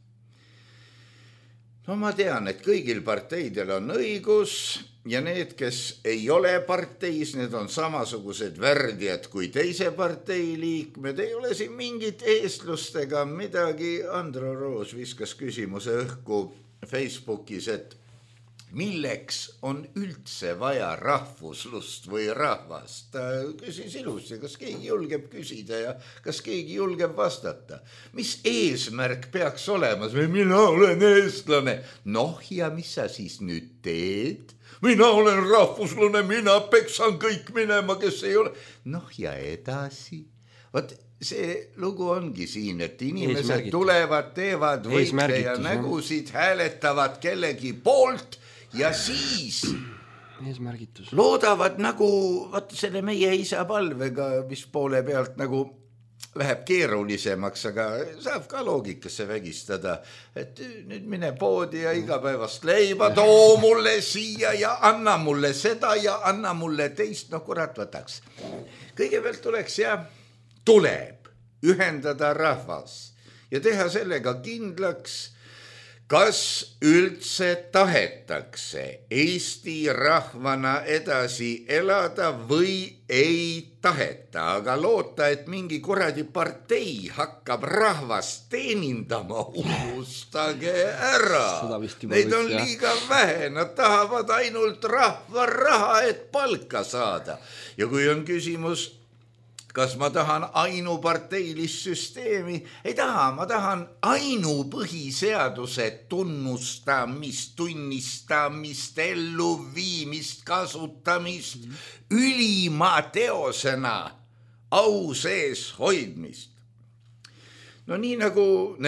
No ma tean, et kõigil parteidel on õigus ja need, kes ei ole parteis, need on samasugused värdjad kui teise partei liikmed, ei ole siin mingit eestlustega midagi. Andro Roos viskas küsimuse õhku Facebookis, et milleks on üldse vaja rahvuslust või rahvast? Ta küsis ilusti, kas keegi julgeb küsida ja kas keegi julgeb vastata. Mis eesmärk peaks olema? Mina olen eestlane. Ja mis sa siis nüüd teed? Mina olen rahvuslane, mina peksan kõik minema, kes ei ole. Ja edasi. Vot see lugu ongi siin, et inimesed tulevad, teevad võite ja nägusid, hääletavad kellegi poolt ja siis loodavad nagu selle meie isa palvega, mis poole pealt nagu läheb keerulisemaks, aga saab ka loogikasse vägistada, et nüüd mine poodi ja igapäevast leiba, too mulle siia ja anna mulle seda ja anna mulle teist, kurat võtaks. Kõigepealt tuleb ühendada rahvas ja teha sellega kindlaks, kas üldse tahetakse Eesti rahvana edasi elada või ei taheta, aga loota, et mingi kuradi partei hakkab rahvast teenindama, unustage ära. Neid on liiga vähe, nad tahavad ainult rahva raha, et palka saada. Ja kui on küsimus, kas ma tahan ainuparteilist süsteemi? Ei taha, ma tahan ainupõhiseaduse tunnustamist, tunnistamist, elluviimist, kasutamist, ülima teosena au sees hoidmist. Nii nagu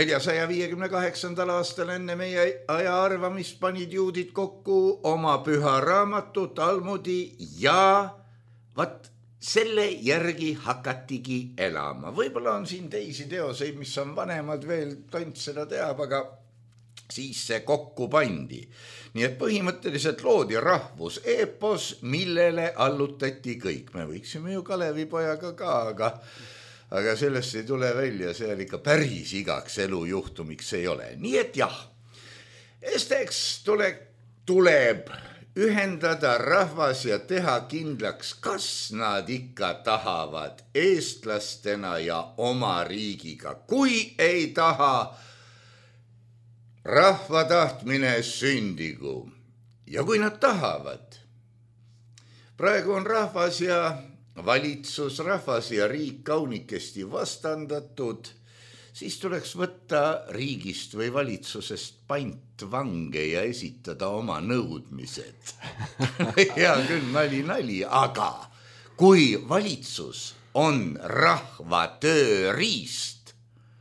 458. aastal enne meie aja arvamist panid juudid kokku oma püha raamatu Talmudi ja selle järgi hakatigi elama. Võib-olla on siin teisi teoseid, mis on vanemad veel, tont seda teab, aga siis see kokku pandi. Nii et põhimõtteliselt loodi rahvus eepos, millele allutati kõik. Me võiksime ju Kalevipojaga ka, aga sellest ei tule välja, see on ikka päris igaks elujuhtumiks ei ole. Nii et jah, esiteks tuleb ühendada rahvas ja teha kindlaks, kas nad ikka tahavad eestlastena ja oma riigiga. Kui ei taha, rahva tahtmine sündigu. Ja kui nad tahavad, praegu on rahvas ja valitsus, rahvas ja riik kaunikesti vastandatud, siis tuleks võtta riigist või valitsusest pantvange ja esitada oma nõudmised. Hea küll, nali, aga kui valitsus on rahva tööriist,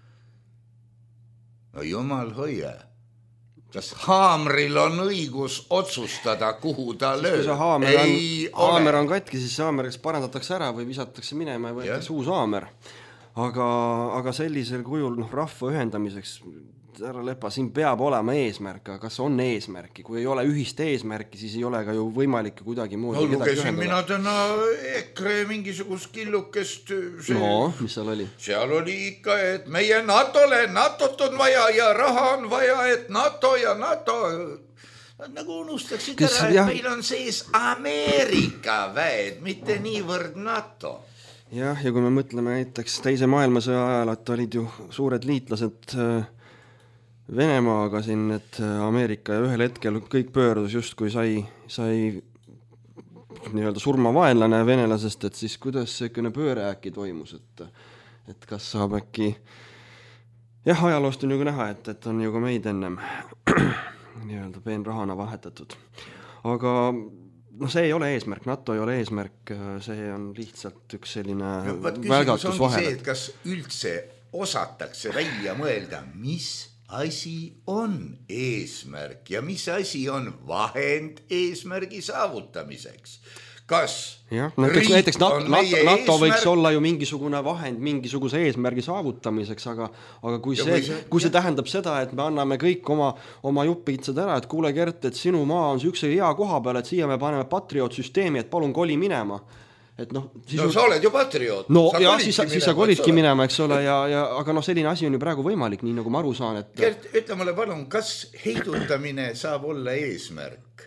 jumal hoia, kas haamril on õigus otsustada, kuhu ta lööb? Kui haamer on katki, siis haamer kas parandatakse ära või visatakse minema ja võetakse uus haamer. Aga sellisel kujul rahva ühendamiseks, härra Lepa, siin peab olema eesmärk, aga kas on eesmärki? Kui ei ole ühist eesmärki, siis ei ole ka ju võimalik kuidagi moodi kedagi ühendada. Mina täna EKRE mingisugust killukest. Mis seal oli? Seal oli ikka, et meie NATO-t on vaja ja raha on vaja, et NATO ja NATO. Nagu unustaksid ära, et meil on sees Ameerika väed, mitte niivõrd NATO. Ja kui me mõtleme näiteks teise maailmasõja ajal, et olid ju suured liitlased Venemaaga siin, et Ameerika ja ühel hetkel kõik pöördus just kui sai nii-öelda surmavaenlane venelasest, et siis kuidas see pööre äkki toimus, et kas saab äkki jah, ajaloost on ju ka näha, et on ju ka meid ennem nii-öelda peenrahana vahetatud. Aga see ei ole eesmärk, NATO ei ole eesmärk, see on lihtsalt üks selline välgatus vahel. Kas üldse osatakse välja mõelda, mis asi on eesmärk ja mis asi on vahend eesmärgi saavutamiseks? Kas näiteks NATO võiks olla ju mingisugune vahend mingisuguse eesmärgi saavutamiseks, aga kui see tähendab seda, et me anname kõik oma juppitsad ära, et kuule Gert, et sinu maa on üks hea koha peal, et siia me paneme Patriot-süsteemi, et palun koli minema. Sa oled ju patrioot. Siis sa kolidki minema, eks ole, aga selline asi on ju praegu võimalik, nii nagu ma aru saan. Gert, ütle mulle palun, kas heidutamine saab olla eesmärk?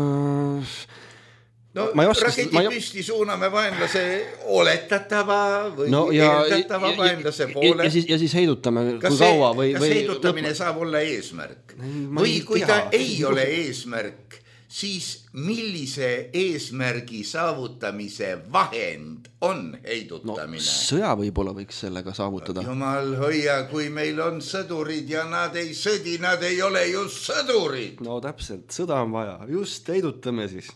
Raketid püsti suuname vaenlase oletatava või eeldatava vaenlase poole. Ja siis heidutame, kui kaua või... Kas heidutamine saab olla eesmärk? Või kui ta ei ole eesmärk, siis millise eesmärgi saavutamise vahend on heidutamine? Sõja võib-olla võiks sellega saavutada. Jumal hoia, kui meil on sõdurid ja nad ei sõdi, nad ei ole ju sõdurid. No täpselt, sõda on vaja, just heidutame siis.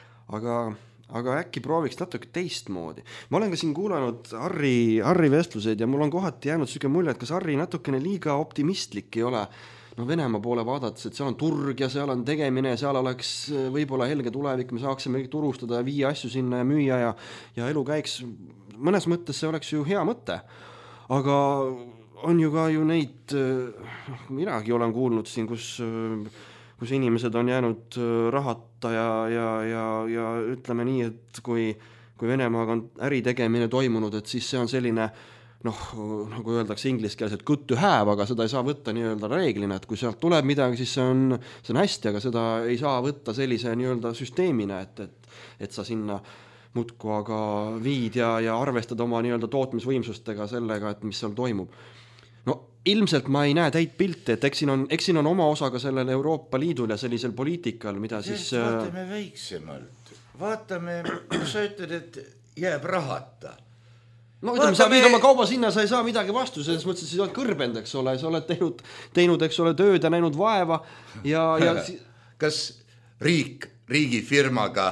Aga äkki prooviks natuke teistmoodi. Ma olen ka siin kuulanud Harri vestluseid ja mul on kohati jäänud selline mulje, et kas Harri natukene liiga optimistlik ei ole. Venemaa poole vaadates, et seal on turg ja seal on tegemine ja seal oleks võib-olla helge tulevik, me saaksime kõik turustada ja viia asju sinna ja müüa ja elu käiks. Mõnes mõttes see oleks ju hea mõte. Aga on ju ka ju neid, minagi olen kuulnud siin, kus inimesed on jäänud rahata ja ütleme nii, et kui Venemaaga on äritegemine toimunud, et siis see on selline, nagu öeldakse ingliskeelselt good to have, aga seda ei saa võtta nii-öelda reeglina, et kui sealt tuleb midagi, siis see on hästi, aga seda ei saa võtta sellise nii-öelda süsteemina, et sa sinna muudku aga viid ja arvestad oma nii-öelda tootmisvõimsustega sellega, et mis seal toimub. Ilmselt ma ei näe täit pilti, et eks siin on oma osa ka sellel Euroopa Liidul ja sellisel poliitikal, mida siis... Vaatame väiksemalt. Vaatame, kui sa ütled, et jääb rahata. Ütleme, sa viid oma kauba sinna, sa ei saa midagi vastu, selles mõttes, et sa oled kõrbend, eks ole, sa oled teinud, eks ole, tööd ja näinud vaeva ja... Kas riigifirmaga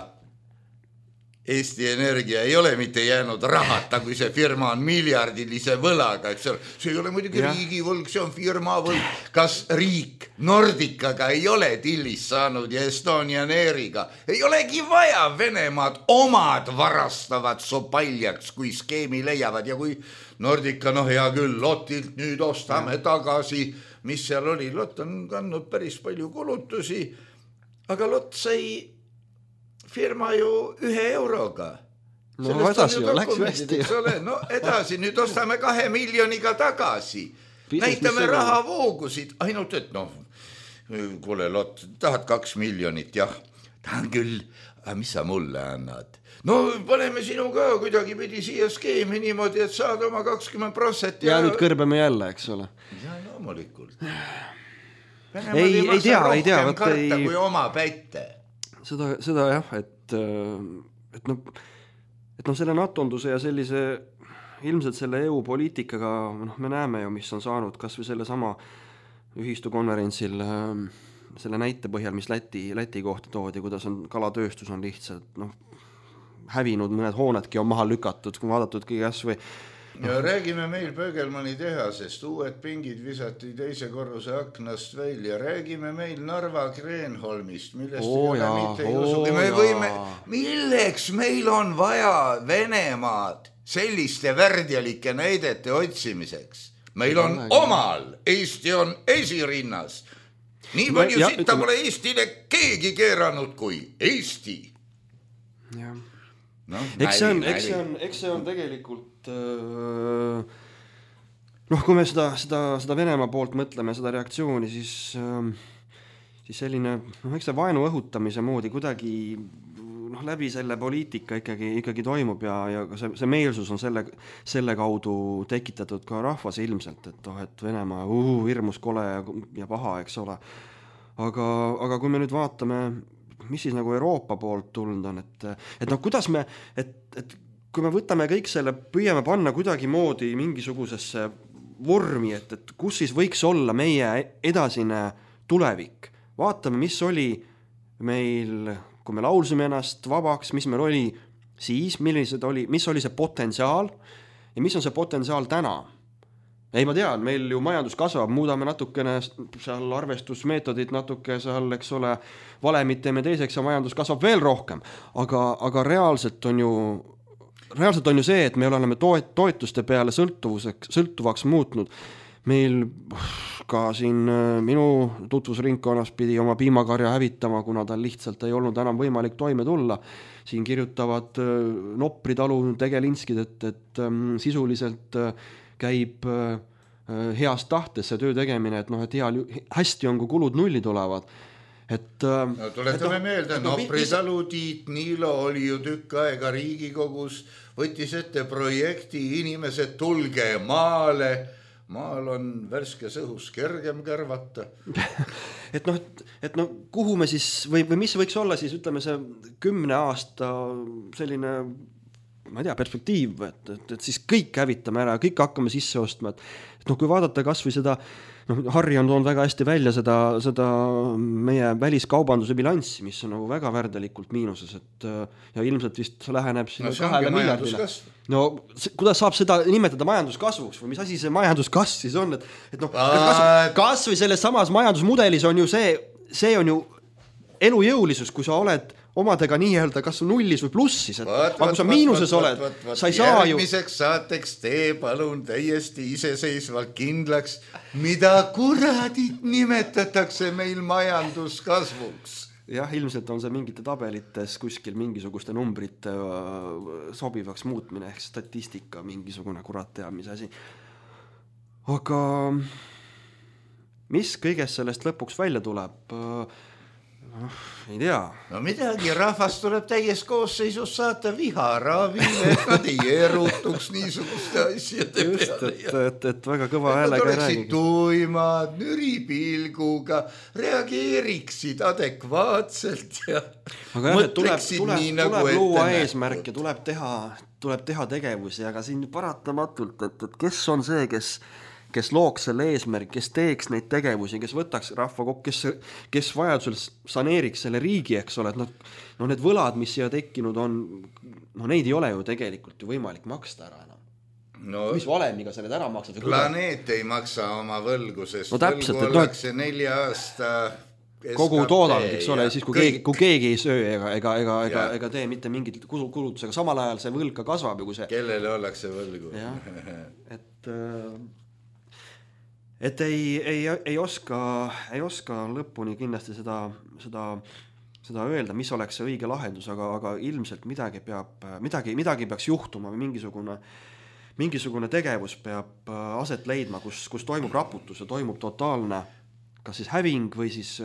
Eesti Energia ei ole mitte jäänud rahata, kui see firma on miljardilise võlaga, eks ole. See ei ole muidugi riigivõlg, see on firma võlg. Kas riik Nordicaga ei ole tillis saanud ja Estonian Airiga? Ei olegi vaja Venemaad omad varastavad sopaljaks, kui skeemi leiavad ja kui Nordica, hea küll, Lotilt nüüd ostame tagasi, mis seal oli. Lot on kandnud päris palju kulutusi, aga Lot sai firma ju 1 euroga. Edasi läks hästi. Edasi, nüüd ostame 2 miljoniga tagasi. Näitame rahavoogusid. Ainult, et kuule, Lot, tahad 2 miljonit, jah. Tahan küll, aga mis sa mulle annad? Paneme sinuga kuidagi pidi siia skeemi niimoodi, et saad oma 20%. Ja nüüd kõrbeme jälle, eks ole. Ja loomulikult. Ei tea. Rohkem karta kui oma pätte. Seda jah, et selle natonduse ja sellise, ilmselt selle EU poliitikaga me näeme ju, mis on saanud kas või selle sama ühistukonverentsil selle näite põhjal, mis Läti kohta toodi, kuidas on kalatööstus on lihtsalt hävinud, mõned hoonedki on maha lükatud, kui vaadatud kõige kas või ja räägime meil Pöögelmanni tehasest, uued pingid visati 2. korruse aknast välja, räägime meil Narva Kreenholmist, millest ei ole mitte jusu. Milleks meil on vaja Venemaad selliste värdjalike näidete otsimiseks? Meil on omal, Eesti on esirinnas. Nii palju sitta pole Eestile keegi keeranud kui Eesti. Jah. Eks see on tegelikult kui me seda Venemaa poolt mõtleme, seda reaktsiooni, siis selline, eks see vaenu õhutamise moodi kuidagi läbi selle poliitika ikkagi toimub ja see meelsus on selle kaudu tekitatud ka rahvas ilmselt, et Venemaa hirmus kole ja paha, eks ole. Aga kui me nüüd vaatame, mis siis nagu Euroopa poolt tulnud on, et kuidas me, et kui me võtame kõik selle, püüame panna kuidagi moodi mingisugusesse vormi, et kus siis võiks olla meie edasine tulevik. Vaatame, mis oli meil, kui me laulsime ennast vabaks, mis meil oli siis, mis oli see potentsiaal ja mis on see potentsiaal täna. Ei, ma tean, meil ju majandus kasvab, muudame natukene seal arvestusmeetodid natuke seal, eks ole, valemid teeme teiseks ja majandus kasvab veel rohkem. Aga reaalselt on ju see, et me oleme toetuste peale sõltuvaks muutnud. Meil ka siin minu tutvusringkonnas pidi oma piimakarja hävitama, kuna tal lihtsalt ei olnud enam võimalik toime tulla. Siin kirjutavad Nopri talu tegelinskid, et sisuliselt käib heast tahtes see töö tegemine, et hästi on, kui kulud nulli tulevad. Tuletame meelde, Nopri talu Tiit Niilo oli ju tükk aega Riigikogus, võttis ette projekti inimesed tulge maale, maal on värskes õhus kergem kärvata. Kuhu me siis, või mis võiks olla siis, ütleme see 10 aasta selline ma ei tea, perspektiiv, et siis kõik hävitame ära, kõik hakkame sisse ostma, et kui vaadata kas või seda, Harri on toonud väga hästi välja seda meie väliskaubanduse bilanssi, mis on nagu väga värdelikult miinuses, ja ilmselt vist läheneb sinna 2 miljardile. Kuidas saab seda nimetada majanduskasvuks või mis asi see majanduskasv siis on, kas või selles samas majandusmudelis on ju see on ju elujõulisus, kui sa oled omadega nii-öelda kas nullis või plussis, aga kui sa miinuses oled, sa ei saa ju... Järgmiseks saateks tee palun täiesti iseseisvalt kindlaks, mida kuradit nimetatakse meil majanduskasvuks. Jah, ilmselt on see mingite tabelites kuskil mingisuguste numbrite sobivaks muutmine, ehk statistika, mingisugune kurat teab, mis asi. Aga mis kõigest sellest lõpuks välja tuleb... ei tea. Midagi, rahvast tuleb täies koosseisus saata viharavile, et nad ei erutuks niisuguste asjade peale. Just, et väga kõva häälega ei räägi. Tuimad, nüripilguga, reageeriksid adekvaatselt ja mõtleksid nii nagu tuleb luua eesmärk ja tuleb teha tegevusi, aga siin paratamatult, et kes on see, kes looks selle eesmärk, kes teeks neid tegevusi, kes võtaks rahva kokku, kes vajadusel saneeriks selle riigi, eks ole, et need võlad, mis siia tekkinud on, neid ei ole ju tegelikult ju võimalik maksta ära enam. Mis valemiga selle ära maksad? Planeet ei maksa oma võlgu, sest võlgu ollakse 4 aasta kogu toodang, eks ole, siis kui keegi ei söö ega tee mitte mingit kulutusega, samal ajal see võlg ka kasvab ju, kui see... Kellele ollakse võlgu? Et ei oska lõpuni kindlasti seda öelda, mis oleks see õige lahendus, aga ilmselt midagi peaks juhtuma või mingisugune tegevus peab aset leidma, kus toimub raputus ja toimub totaalne kas siis häving või siis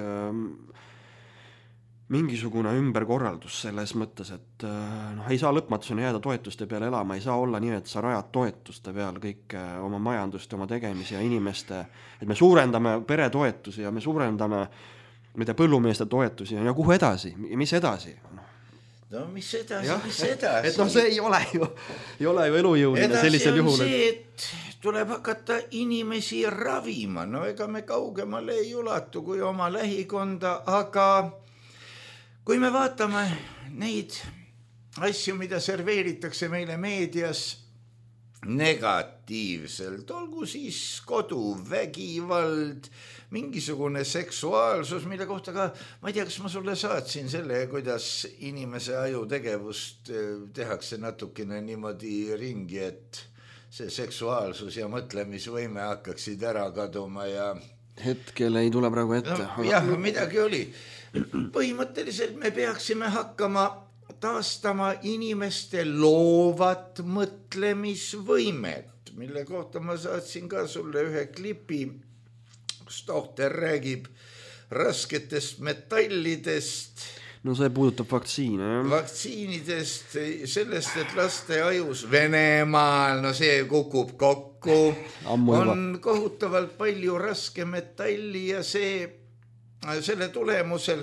mingisugune ümberkorraldus selles mõttes, et ei saa lõpmatusena jääda toetuste peale elama, ei saa olla nii, et sa rajad toetuste peale kõik oma majandust, oma tegemisi ja inimeste, et me suurendame peretoetusi ja me suurendame põllumeeste toetusi ja kuhu edasi, mis edasi? Mis edasi? Et see ei ole ju elujõuline sellisel juhul. Edasi on see, et tuleb hakata inimesi ravima, ega me kaugemale ei ulatu kui oma lähikonda, aga kui me vaatame neid asju, mida serveeritakse meile meedias negatiivselt, olgu siis koduvägivald, mingisugune seksuaalsus, mille kohta ka, ma ei tea, kas ma sulle saatsin selle, kuidas inimese ajutegevust tehakse natukene niimoodi ringi, et see seksuaalsus ja mõtlemisvõime hakkaksid ära kaduma ja... Hetkel ei tule praegu ette. Jah, midagi oli. Põhimõtteliselt me peaksime hakkama taastama inimeste loovat mõtlemisvõimet, mille kohta ma saatsin ka sulle ühe klipi, kus tohter räägib rasketest metallidest. See puudutab vaktsiine. Vaktsiinidest, sellest, et laste ajus Venemaal, see kukub kokku, on kohutavalt palju raskemetalli ja selle tulemusel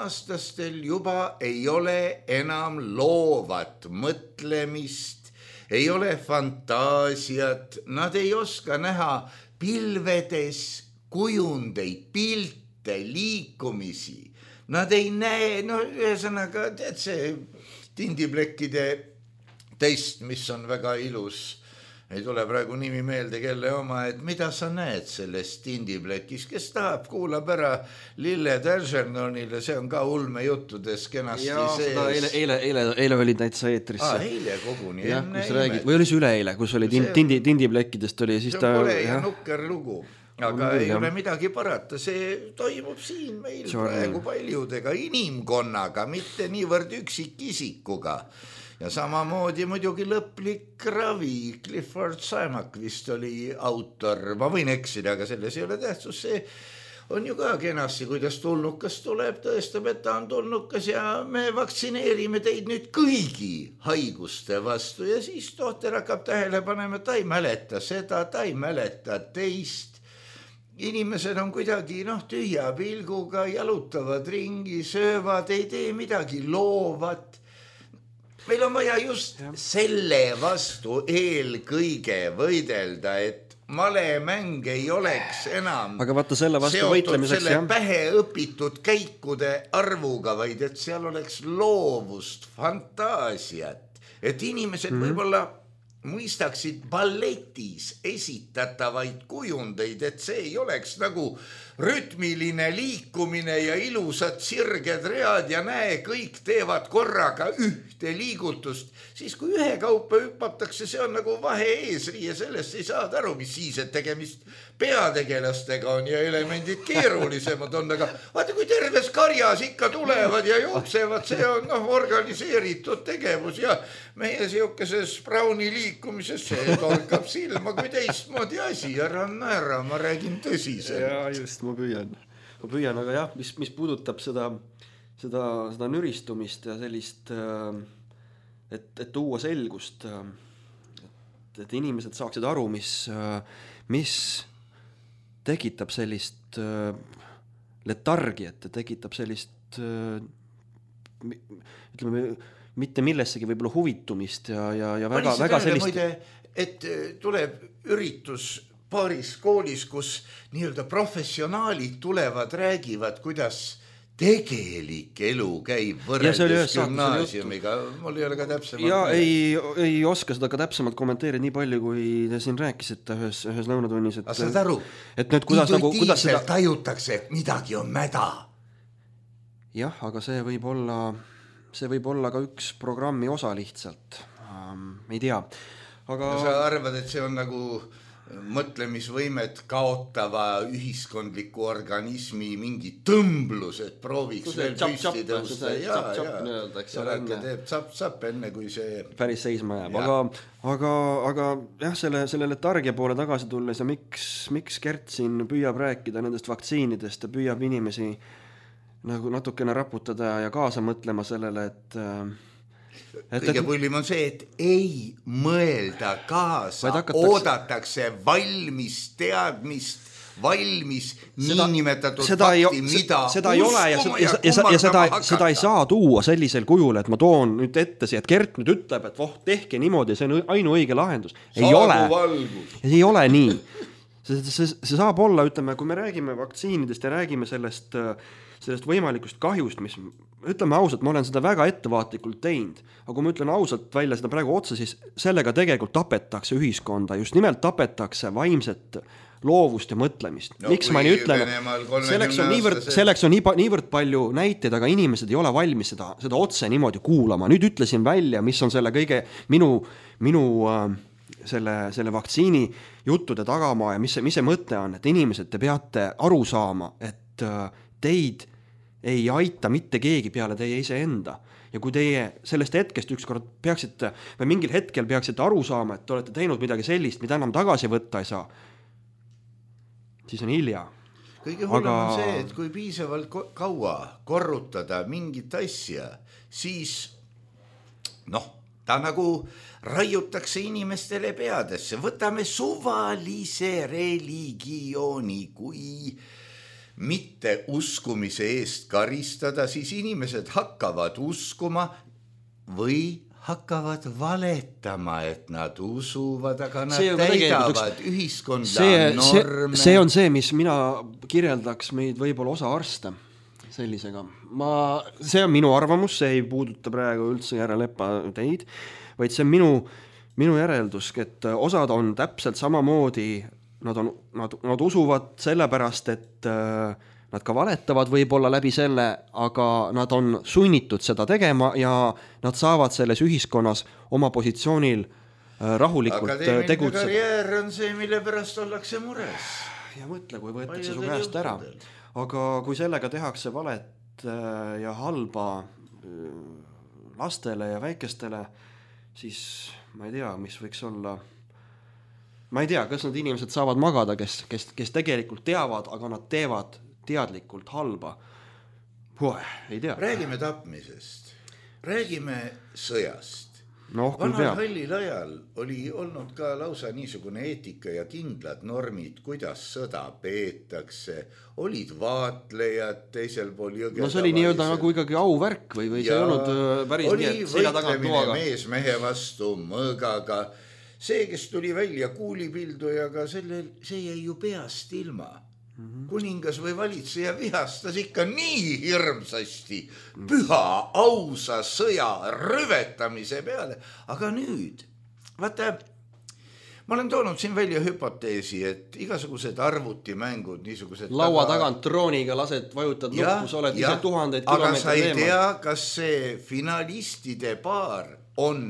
30-aastastel juba ei ole enam loovat mõtlemist, ei ole fantaasiat, nad ei oska näha pilvedes kujundeid, pilte, liikumisi. Nad ei näe, ühesõnaga, tead see tindiplekkide test, mis on väga ilus, ei tule praegu nimi meelde, kelle oma, et mida sa näed sellest tindiplekis, kes tahab, kuulab ära Lille Täršernonile, see on ka ulmejuttudes kenasti sees. Eile olid täitsa eetris. Eile koguni. Jah, kus räägid, või oli see üleeile, kus oli tindiplekkidest oli, siis ta... See pole ja nukker lugu. Aga ei ole midagi parata, see toimub siin meil praegu paljudega inimkonnaga, mitte niivõrd üksikisikuga. Ja samamoodi muidugi lõplik ravi, Clifford Simak vist oli autor, ma võin eksida, aga selles ei ole tähtsus, see on ju ka kenasti, kuidas tulnukas tuleb, tõestab, et ta on tulnukas ja me vaktsineerime teid nüüd kõigi haiguste vastu ja siis tohter hakkab tähele panema, ta ei mäleta seda, ta ei mäleta teist. Inimesed on kuidagi tühja pilguga, jalutavad ringi, söövad, ei tee midagi loovat. Meil on vaja just selle vastu eelkõige võidelda, et malemäng ei oleks enam aga vaata selle vastu võitlemiseks selle pähe õpitud käikude arvuga, vaid et seal oleks loovust, fantaasiat, et inimesed võib-olla mõistaksid balletis esitatavaid kujundeid, et see ei oleks nagu rütmiline liikumine ja ilusad sirged read ja näe, kõik teevad korraga ühte liigutust. Siis kui ühe kaupa hüpatakse, see on nagu vahe eesri ja sellest ei saada aru, mis siis, et tegemist peategelastega on ja elemendid keerulisemad on, aga vaata, kui terves karjas ikka tulevad ja jooksevad, see on organiseeritud tegevus ja meie siukeses Browni liikumises see torkab silma kui teistmoodi asi, ära naera, ma räägin tõsiselt. Ja just, ma püüan, aga jah, mis puudutab seda nüristumist ja sellist, et tuua selgust, et inimesed saaksid aru, mis tekitab sellist letargiat ja tekitab sellist, ütleme, mitte millessegi võib-olla huvitumist ja väga sellist... Muide, et tuleb üritus paaris koolis, kus nii-öelda professionaalid tulevad, räägivad, kuidas tegelik elu käib võrreldes gümnaasiumiga. Mul ei ole ka täpsemalt. Ja ei oska seda ka täpsemalt kommenteerida nii palju, kui te siin rääkisite ühes lõunatunnis. Aga saad aru, intuitiivselt tajutakse, et midagi on mäda. Jah, aga see võib olla ka üks programmi osa lihtsalt. Ei tea. Aga... Sa arvad, et see on nagu mõtlemisvõimet kaotava ühiskondliku organismi mingi tõmblus, et prooviks veel püsti tõusta. Teeb tsap enne, kui see... Päris seisma jääb. Aga jah, selle letargia poole tagasi tulles ja miks Kert siin püüab rääkida nendest vaktsiinidest ja püüab inimesi nagu natukene raputada ja kaasa mõtlema sellele, kõige pullim on see, et ei mõelda kaasa, oodatakse valmis teadmist, valmis niinimetatud fakti, mida uskuma ja kummardama seda ei saa tuua sellisel kujul, et ma toon nüüd ette siia, et Kert nüüd ütleb, et tehke niimoodi, see on ainuõige lahendus. Ei ole nii. See saab olla, ütleme, kui me räägime vaktsiinidest ja räägime sellest võimalikust kahjust, mis, ütleme ausalt, ma olen seda väga ettevaatlikult teinud, aga kui ma ütlen ausalt välja seda praegu otsa, siis sellega tegelikult tapetakse ühiskonda, just nimelt tapetakse vaimset loovust ja mõtlemist. Miks ma nii ütlen? Selleks on niivõrd palju näiteid, aga inimesed ei ole valmis seda otse niimoodi kuulama. Nüüd ütlesin välja, mis on selle kõige minu selle vaktsiini juttude tagamaa ja mis see mõte on, et inimesed te peate aru saama, et teid ei aita mitte keegi peale teie iseenda. Ja kui teie sellest hetkest ükskord peaksite, või mingil hetkel peaksite aru saama, et te olete teinud midagi sellist, mida enam tagasi võtta ei saa, siis on hilja. Kõige hullem on see, et kui piisavalt kaua korrutada mingit asja, siis ta nagu raiutakse inimestele peadesse. Võtame suvalise religiooni, kui mitte uskumise eest karistada, siis inimesed hakkavad uskuma või hakkavad valetama, et nad usuvad, aga nad See on täidavad ühiskonda norme. See on see, mis mina kirjeldaks meid võib-olla osa arste sellisega. See on minu arvamus, see ei puuduta praegu üldse Järra Lepa teid, vaid see on minu järeldus, et osad on täpselt samamoodi, nad usuvad sellepärast, et nad ka valetavad võib-olla läbi selle, aga nad on sunnitud seda tegema ja nad saavad selles ühiskonnas oma positsioonil rahulikult tegutseda. Akadeemiline karjäär on see, mille pärast ollakse mures. Ja mõtle, kui võetakse su käest ära. Aga kui sellega tehakse valet ja halba lastele ja väikestele, siis ma ei tea, mis võiks olla. Ma ei tea, kas need inimesed saavad magada, kes tegelikult teavad, aga nad teevad teadlikult halba. Ei tea. Räägime tapmisest. Räägime sõjast. Vanal hallil ajal oli olnud ka lausa niisugune eetika ja kindlad normid, kuidas sõda peetakse. Olid vaatlejad teisel pool jõge. See oli nii-öelda nagu ikkagi auvärk või see ei olnud päris nii, et selja tagant tuaga. Oli võitlemine mees mehe vastu mõõgaga. See, kes tuli välja kuulipildujaga, see jäi ju peast ilma. Kuningas või valitseja vihastas ikka nii hirmsasti püha, ausa sõja rüvetamise peale. Aga nüüd, vaata, ma olen toonud siin välja hüpoteesi, et igasugused arvutimängud, niisugused laua tagant trooniga vajutad nuppu, sa oled ise 1000 kilomeetrit aga sa ei tea, kas see finalistide paar on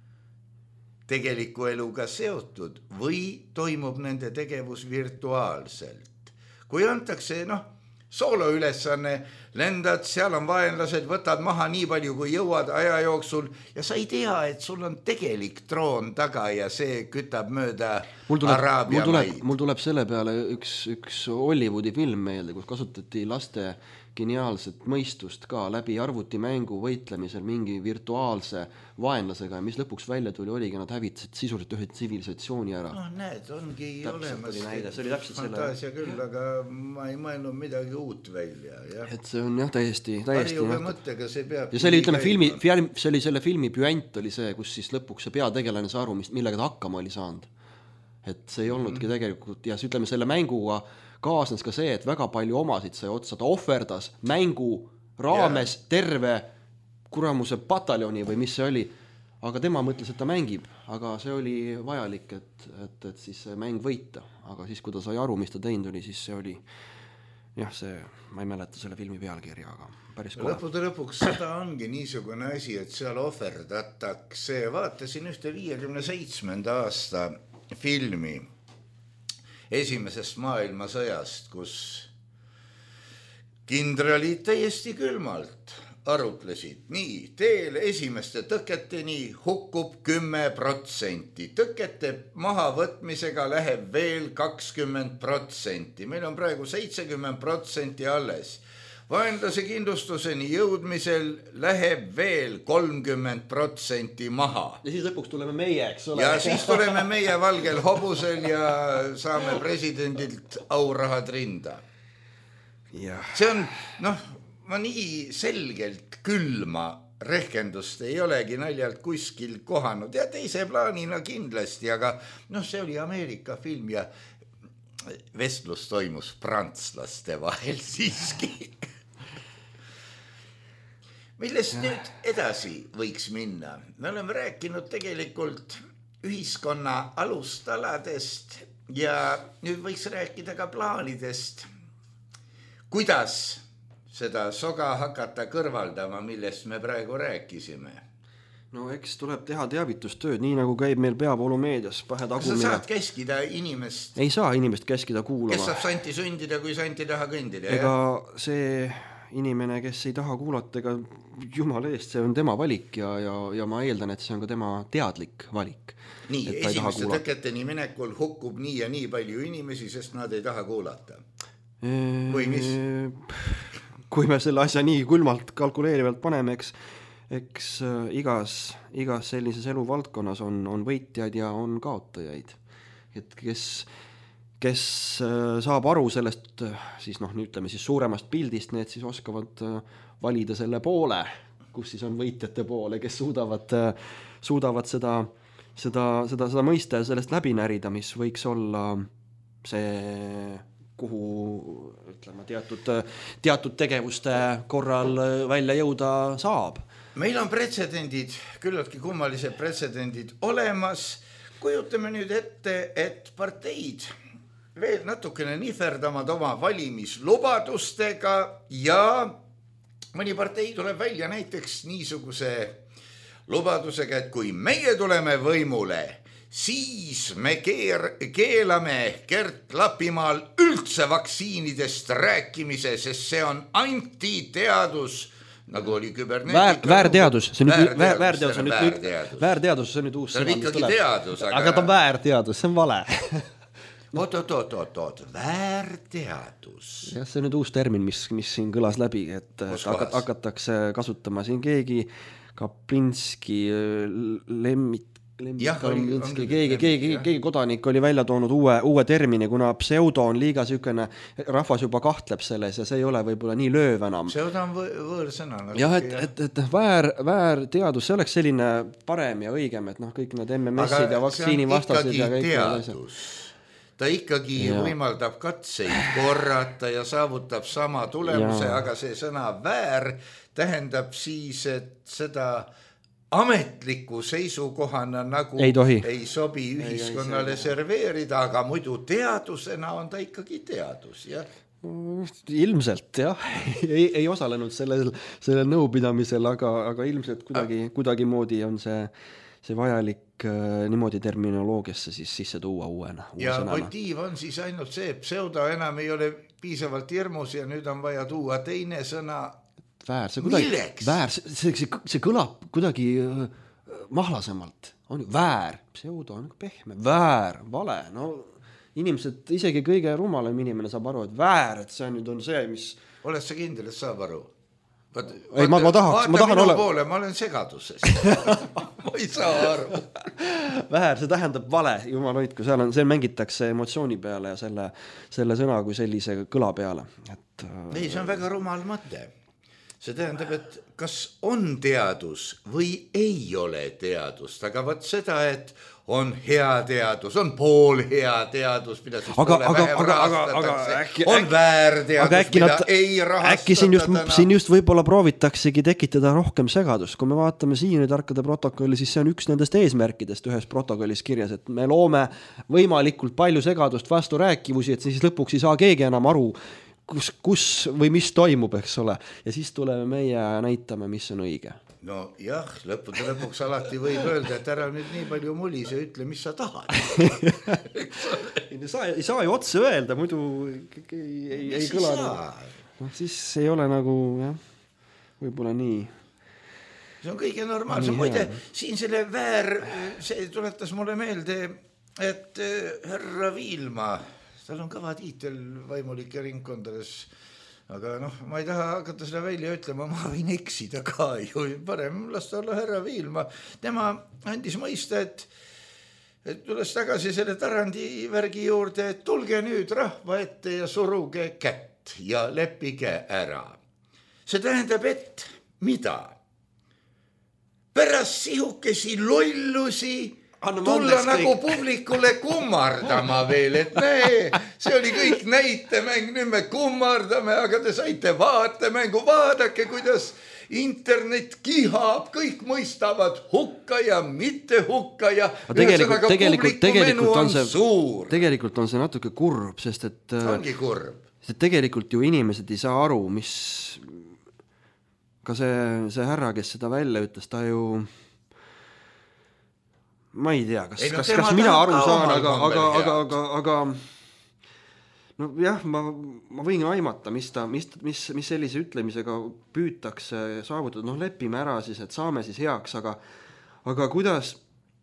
tegeliku eluga seotud või toimub nende tegevus virtuaalselt. Kui antakse, sooloülesanne, lendad, seal on vaenlased, võtad maha nii palju, kui jõuad aja jooksul ja sa ei tea, et sul on tegelik troon taga ja see kütab mööda Araabia maid. Mul tuleb selle peale üks Hollywoodi film meelde, kus kasutati laste geniaalset mõistust ka läbi arvutimängu võitlemisel mingi virtuaalse vaenlasega ja mis lõpuks välja tuli, oligi, nad hävitasid sisuliselt ühe tsivilisatsiooni ära. Näed, ongi olemas. See oli täpselt fantaasia küll, aga ma ei mõelnud midagi uut välja. Ja. Et see on täiesti mõttega see peab. Ja see oli, see oli selle filmi püant oli see, kus siis lõpuks see peategelane sai aru, millega ta hakkama oli saanud. Et see ei olnudki tegelikult ja ütleme selle mänguga kaasnes ka see, et väga palju omasid sai otsa, ta ohverdas mängu raames terve kuramuse pataljoni või mis see oli, aga tema mõtles, et ta mängib, aga see oli vajalik, et siis see mäng võita, aga siis kui ta sai aru, mis ta teinud oli, siis see oli ma ei mäleta selle filmi pealkirja, aga päris kohe. Lõpuks seda ongi niisugune asi, et seal ohverdatakse, vaatasin ühte 57. aasta filmi esimesest maailmasõjast, kus kindralid täiesti külmalt arutlesid. Nii, teel esimeste tõketeni hukkub 10%. Tõkete mahavõtmisega läheb veel 20%. Meil on praegu 70% alles. Vaenlase kindlustuseni jõudmisel läheb veel 30% maha. Ja siis lõpuks tuleme meie, eks ole. Ja siis tuleme meie valgel hobusel ja saame presidendilt aurahad rinda. Ja. See on, ma nii selgelt külma rehkendust ei olegi naljalt kuskil kohanud ja teise plaanina kindlasti, aga see oli Ameerika film ja vestlus toimus prantslaste vahel siiski. Millest nüüd edasi võiks minna? Me oleme rääkinud tegelikult ühiskonna alustaladest ja nüüd võiks rääkida ka plaanidest, kuidas seda soga hakata kõrvaldama, millest me praegu rääkisime. No eks tuleb teha teavitustööd, nii nagu käib meil peavoolumeedias pähe tagumine. Sa saad keskida inimest. Ei saa inimest keskida kuulama. Kes saab santi sündida, kui santi taha kõndida. Ega see inimene, kes ei taha kuulata, ega jumala eest, see on tema valik ja ma eeldan, et see on ka tema teadlik valik. Nii, esimeste tõketeni minekul hukkub nii ja nii palju inimesi, sest nad ei taha kuulata. Või mis? Kui me selle asja nii külmalt kalkuleerivalt paneme, eks igas sellises eluvaldkonnas on võitjaid ja on kaotajaid. Et kes saab aru sellest siis ütleme siis suuremast pildist, need siis oskavad valida selle poole, kus siis on võitjate poole, kes suudavad seda mõista ja sellest läbi närida, mis võiks olla see, kuhu ütleme, teatud tegevuste korral välja jõuda saab. Meil on pretsedendid, küllaltki kummalised pretsedendid olemas. Kujutame nüüd ette, et parteid veel natukene nihverdamad oma valimislubadustega ja mõni partei tuleb välja näiteks niisuguse lubadusega, et kui meie tuleme võimule, siis me keelame Gert Lapimaal üldse vaktsiinidest rääkimise, sest see on antiteadus, nagu oli küberneetika. Väärteadus, see on nüüd uus sõna, mis tuleb. Teadus, aga ta on väärteadus, see on vale. Oot, väärteadus. Jah, see on nüüd uus termin, mis siin kõlas läbi, et hakatakse kasutama siin keegi Kaplinski keegi kodanik oli välja toonud uue termini, kuna pseudo on liiga sükene, rahvas juba kahtleb selles ja see ei ole võib-olla nii lööv enam. Pseudo on võõrsõna. Jah, et väärteadus, see oleks selline parem ja õigem, et kõik need MMS-id ja vaktsiini vastased ja kõik teadus. Ta ikkagi võimaldab katseid korrata ja saavutab sama tulemuse, aga see sõna väär tähendab siis, et seda ametliku seisukohana nagu ei sobi ühiskonnale serveerida, aga muidu teadusena on ta ikkagi teadus, jah? Ilmselt, jah. Ei osalenud sellel nõupidamisel, aga ilmselt kuidagi moodi on see vajalik niimoodi terminoloogiasse siis sisse tuua uuena. Ja motiiv on siis ainult see, pseudo enam ei ole piisavalt hirmus ja nüüd on vaja tuua teine sõna. See kõlab kuidagi mahlasemalt. On väär, pseudo on pehme, väär, vale. No inimesed, isegi kõige rumalam inimene saab aru, et väär, et see nüüd on see, mis... Oled sa kindel, et saab aru? Ei, ma tahan olla... Poole, ma olen segaduses. Ma ei saa aru. Väär, see tähendab vale, jumal hoidku, see mängitakse emotsiooni peale ja selle sõna kui sellise kõla peale. Ei, see on väga rumal mõte. See tähendab, et kas on teadus või ei ole teadust, aga võt seda, et on hea teadus, on pool hea teadus, mida siis pole vähem rahastatakse, on väärteadus, mida ei rahastatana. Äkki siin just võib-olla proovitaksegi tekitada rohkem segadust. Kui me vaatame siin tarkade protokolli, siis see on üks nendest eesmärkidest ühes protokollis kirjas, et me loome võimalikult palju segadust vastu rääkivusi, et siis lõpuks ei saa keegi enam aru, kus või mis toimub, eks ole. Ja siis tuleme meie ja näitame, mis on õige. No jah, lõpuks alati võib öelda, et ära nüüd nii palju mulis ja ütle, mis sa tahad. Ei saa ju otse öelda, muidu ei kõla. Siis ei ole nagu, jah, võib-olla nii. See on kõige normaalsem. Muide, siin selle see tuletas mulle meelde, et härra Viilma, tal on kõva tiitel vaimulike ringkondades, aga ma ei taha hakata seda välja ütlema, ma võin eksida ka ju, parem lasta olla härra Viilma. Tema andis mõista, et tulles tagasi selle Tarandi värgi juurde, et tulge nüüd rahva ette ja suruge kätt ja leppige ära. See tähendab, et mida? Pärast sihukesi lollusi tulla nagu publikule kummardama veel, et see oli kõik näitemäng, nüüd me kummardame, aga te saite vaatemängu, vaadake, kuidas internet kihab, kõik mõistavad hukka ja mitte hukka ja tegelikult on see natuke kurb, sest et ongi kurb. Sest tegelikult ju inimesed ei saa aru, mis ka see härra, kes seda välja ütles, ta ju ma ei tea, kas mina aru saan, aga no jah, ma võin aimata, mis sellise ütlemisega püütakse saavutada, lepime ära siis, et saame siis heaks, aga kuidas,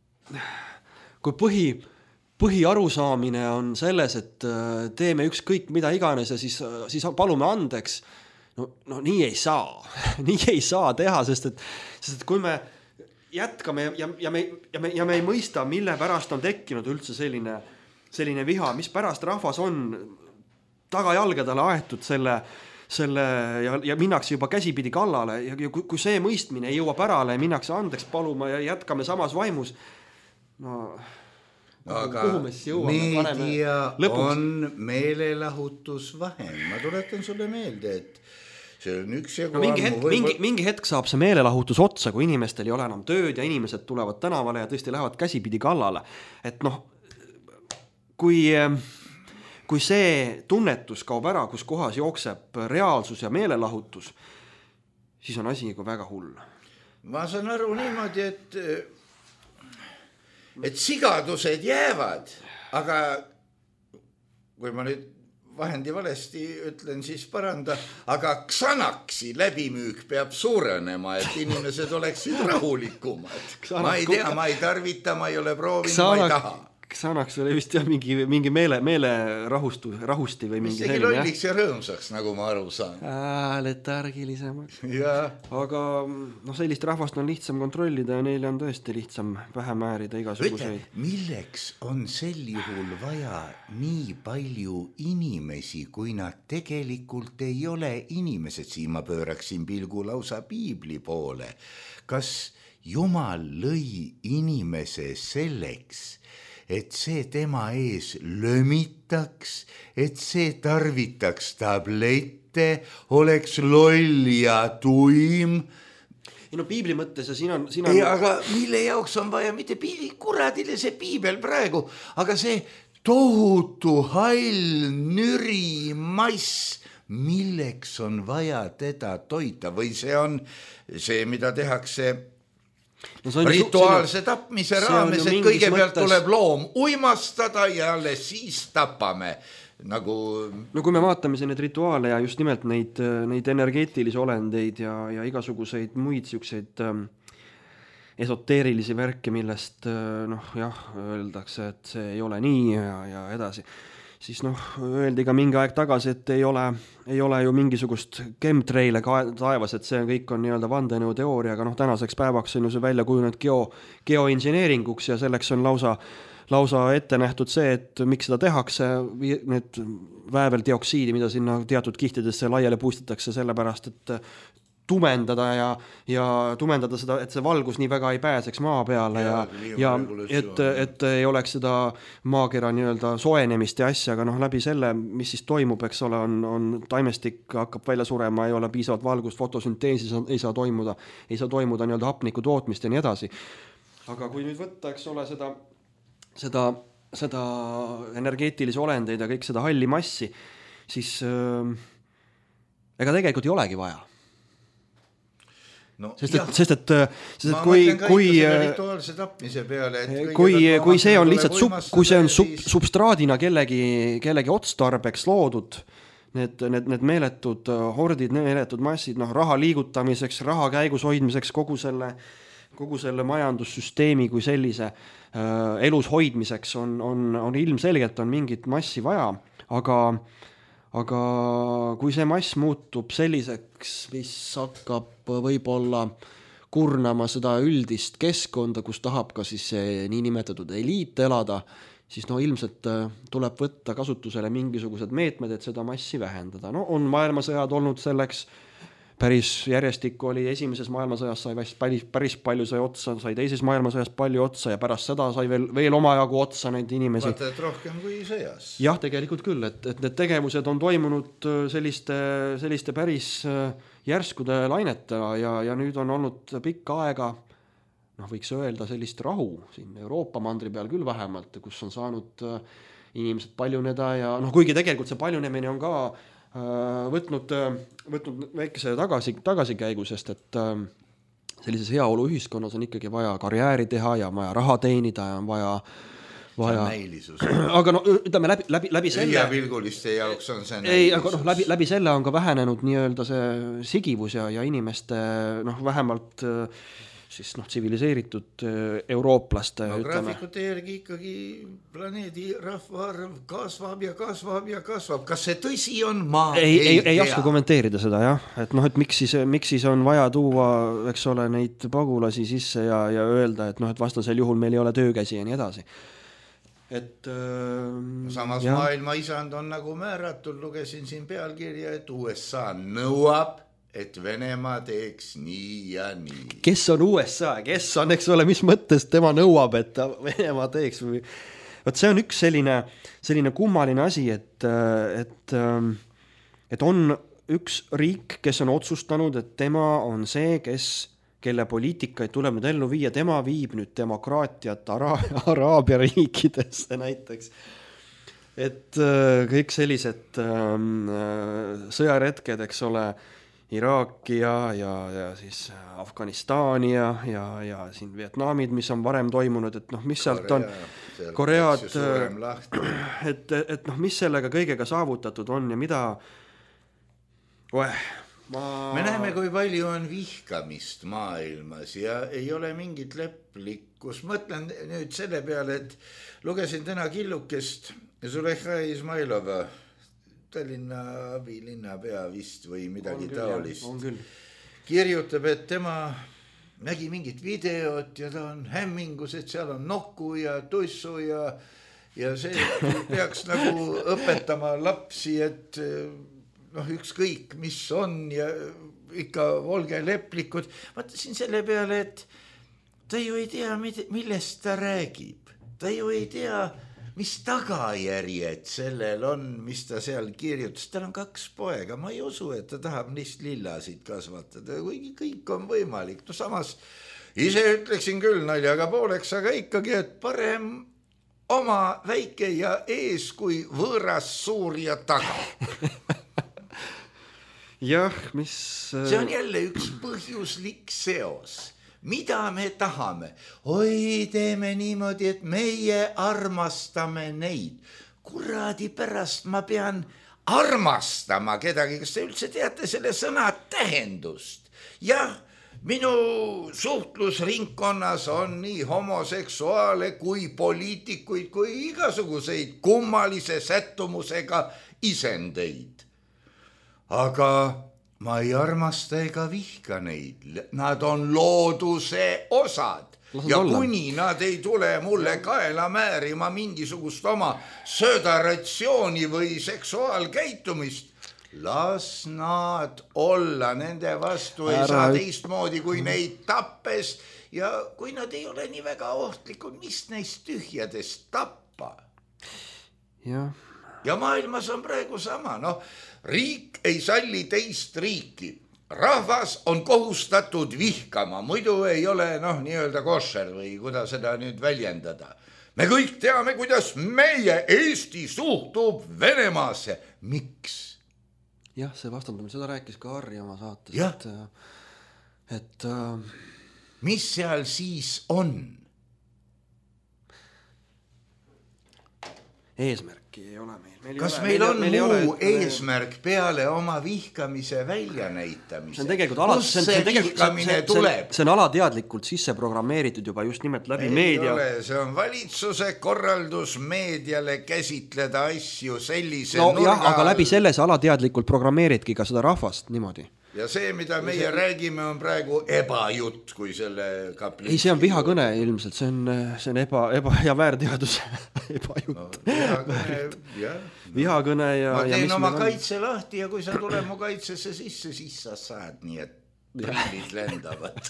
kui põhiarusaamine on selles, et teeme ükskõik mida iganes ja siis palume andeks, no nii ei saa teha, sest et kui me jätkame ja me ei mõista, mille pärast on tekkinud üldse selline viha, mis pärast rahvas on tagajalgadele aetud ja minnakse juba käsipidi kallale ja kui see mõistmine ei jõua pärale ja minnakse andeks paluma ja jätkame samas vaimus, aga kuhu me siis jõuame? meedia on meelelahutusvahend. Ma tuletan sulle meelde, et see on üks jagu mingi hetk saab see meelelahutus otsa, kui inimestel ei ole enam tööd ja inimesed tulevad tänavale ja tõesti lähevad käsipidi kallale. Et kui see tunnetus kaob ära, kus kohas jookseb reaalsus ja meelelahutus, siis on asi nagu väga hull. Ma saan aru niimoodi, et sigadused jäävad, aga kui ma nüüd vahendi valesti ütlen, siis paranda, aga Xanaxi läbimüük peab suurenema, et inimesed oleksid rahulikumad. Ma ei tea, ma ei tarvita, ma ei ole proovinud, ma ei taha. Xanax oli vist jah mingi meelerahusti või mingi selline. Mis tegi lolliks ja rõõmsaks, nagu ma aru saan. Letargilisemaks. Ja. Aga sellist rahvast on lihtsam kontrollida ja neile on tõesti lihtsam vähe määrida igasuguseid. Milleks on sel juhul vaja nii palju inimesi, kui nad tegelikult ei ole inimesed? Siin ma pööraksin pilgu lausa piibli poole. Kas Jumal lõi inimese selleks, et see tema ees lömitaks, et see tarvitaks tablette, oleks loll ja tuim? Piibli mõttes ja siin on... Ei, aga mille jaoks on vaja, mitte kuradile see piibel praegu, aga see tohutu hall nüri mass, milleks on vaja teda toita või see on see, mida tehakse rituaalse tapmise raames, et kõigepealt tuleb loom uimastada ja alles siis tapame. Kui me vaatame neid rituaale ja just nimelt neid energeetilisi olendeid ja igasuguseid muid siukseid esoteerilisi värke, millest öeldakse, et see ei ole nii ja edasi, siis öeldi ka mingi aeg tagasi, et ei ole ju mingisugust chemtraile taevas, et see kõik on nii-öelda vandenõu teooria, aga tänaseks päevaks on ju see välja kujunenud geoinseneeringuks ja selleks on lausa ette nähtud see, et miks seda tehakse, need vääveldioksiidi, mida sinna teatud kihtidesse laiali puistatakse, sellepärast, et tumendada ja tumendada seda, et see valgus nii väga ei pääseks maa peale ja et ei oleks seda maakera nii-öelda soojenemist ja asja, aga läbi selle, mis siis toimub, eks ole, on taimestik hakkab välja surema, ei ole piisavalt valgust, fotosünteesis ei saa toimuda nii-öelda hapniku tootmist ja nii edasi. Aga kui nüüd võtta, eks ole, seda energeetilisi olendeid ja kõik seda halli massi, siis ega tegelikult ei olegi vaja. Sest et kui see on lihtsalt kui see on substraadina kellegi otstarbeks loodud, need meeletud hordid, meeletud massid, raha liigutamiseks, raha käigus hoidmiseks, kogu selle majandussüsteemi kui sellise elus hoidmiseks on ilmselgelt on mingit massi vaja, aga kui see mass muutub selliseks, mis hakkab võib-olla kurnama seda üldist keskkonda, kus tahab ka siis see niinimetatud eliit elada, siis ilmselt tuleb võtta kasutusele mingisugused meetmed, et seda massi vähendada. On maailmasõjad olnud selleks, päris järjestikku oli esimeses maailmasõjas sai päris palju sai otsa, sai teises maailmasõjas palju otsa ja pärast seda sai veel omajagu otsa neid inimesi. Vaata, et rohkem kui sõjas. Jah, tegelikult küll, et need tegevused on toimunud selliste päris järskude lainetena ja nüüd on olnud pikka aega, võiks öelda sellist rahu siin Euroopa mandri peal küll vähemalt, kus on saanud inimesed paljuneda ja kuigi tegelikult see paljunemine on ka võtnud väikese tagasikäigu, sest et sellises heaolu ühiskonnas on ikkagi vaja karjääri teha ja vaja raha teenida ja on vaja aga ütleme läbi selle hüüapilguliste jaoks on see näilisus. Aga läbi selle on ka vähenenud nii-öelda see sigivus ja inimeste vähemalt siis tsiviliseeritud eurooplaste graafikute järgi ikkagi planeedi rahvaarv kasvab ja kasvab ja kasvab. Kas see tõsi on? Ma ei oska kommenteerida seda, jah. Et miks siis on vaja tuua, eks ole, neid pagulasi sisse ja öelda, et vastasel juhul meil ei ole töökäsi ja nii edasi. et samas maailma isand on nagu määratud, lugesin siin pealkirja, et USA nõuab, et Venemaa teeks nii ja nii. Kes on USA, kes on, eks ole, mis mõttes tema nõuab, et ta Venemaa teeks või... Võt see on üks selline kummaline asi, et on üks riik, kes on otsustanud, et tema on see, kelle poliitikaid tuleb nüüd ellu viia, tema viib nüüd demokraatiat Araabia riikidesse näiteks. Et kõik sellised sõjaretked, eks ole, Iraaki ja siis Afganistani ja siin Vietnamid, mis on varem toimunud, et noh, mis sealt on Koread, et noh, mis sellega kõigega saavutatud on ja mida me näeme, kui palju on vihkamist maailmas ja ei ole mingit leplikkust. Mõtlen nüüd selle peale, et lugesin täna killukest Zulekha Izmailova, Tallinna abilinnapea vist või midagi taolist. Kirjutab, et tema nägi mingit videot ja ta on hämmingus, et seal on nokku ja tussu ja see peaks nagu õpetama lapsi, et noh, ükskõik mis on ja ikka olge leplikud. Mõtlesin selle peale, et ta ju ei tea, millest ta räägib. Ta ju ei tea, mis tagajärjed sellel on, mis ta seal kirjutas. Tal on 2 poega. Ma ei usu, et ta tahab neist lillasid kasvatada, kuigi kõik on võimalik. No samas, ise ütleksin küll naljaga pooleks, aga ikkagi, et parem oma väike ja ees kui võõras suur ja taga. Jah, mis... See on jälle üks põhjuslik seos. Mida me tahame? Oi, teeme niimoodi, et meie armastame neid. Kuradi pärast ma pean armastama kedagi. Kas te üldse teate selle sõna tähendust? Jah, minu suhtlusringkonnas on nii homoseksuaale kui poliitikuid kui igasuguseid kummalise sättumusega isendeid. Aga ma ei armasta ega vihka neid. Nad on looduse osad. Ja kuni nad ei tule mulle kaela määrima mingisugust oma söödaratsiooni või seksuaalkäitumist, las nad olla, nende vastu ei saa teistmoodi kui neid tappes. Ja kui nad ei ole nii väga ohtlikud, mis neist tühjadest tappa? Ja maailmas on praegu sama, riik ei salli teist riiki. Rahvas on kohustatud vihkama, muidu ei ole nii-öelda košer või kuidas seda nüüd väljendada. Me kõik teame, kuidas meie Eesti suhtub Venemaasse. Miks? Jah, see vastandumine, seda rääkis ka Harri oma saates. Et mis seal siis on? Eesmärki ei ole meil. Kas meil on muu eesmärk peale oma vihkamise väljanäitamise? See on tegelikult see on alateadlikult sisse programmeeritud juba just nimelt läbi meedia. See on valitsuse korraldus meediale käsitleda asju sellise nurga. Aga läbi selles alateadlikult programmeeridki ka seda rahvast niimoodi. Ja see, mida meie räägime, on praegu ebajutt, kui selle kapli... Ei, see on vihakõne ilmselt, see on ja väärteadus ebajutt. Vihakõne ja... Ma teen oma kaitse lahti ja kui sa tule mu kaitsesse sisse, siis sa saad nii, et prillid lendavad.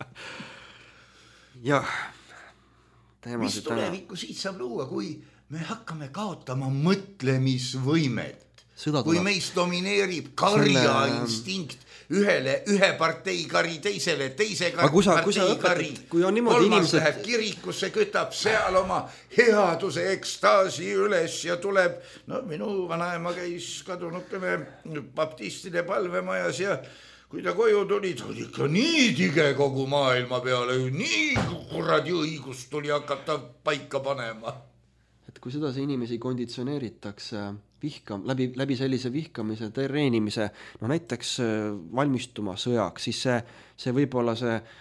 Jah. Mis tulevikku siit saab luua, kui me hakkame kaotama mõtlemisvõimet? Kui meist domineerib karja instinkt, ühe partei kari teisele, teise partei kari, kolmas läheb kirikusse, kütab seal oma headuse ekstaasi üles ja tuleb, minu vanaema käis kadunukene baptistide palvemajas ja kui ta koju tuli, ta oli ikka nii tige kogu maailma peale, nii kuradi õigust tuli hakata paika panema. Et kui seda see inimesi konditsioneeritakse läbi sellise vihkamise, treenimise, näiteks valmistuma sõjaks, siis see võib-olla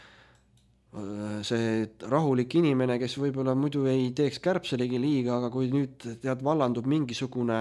see rahulik inimene, kes võib-olla muidu ei teeks kärbselegi liiga, aga kui nüüd vallandub mingisugune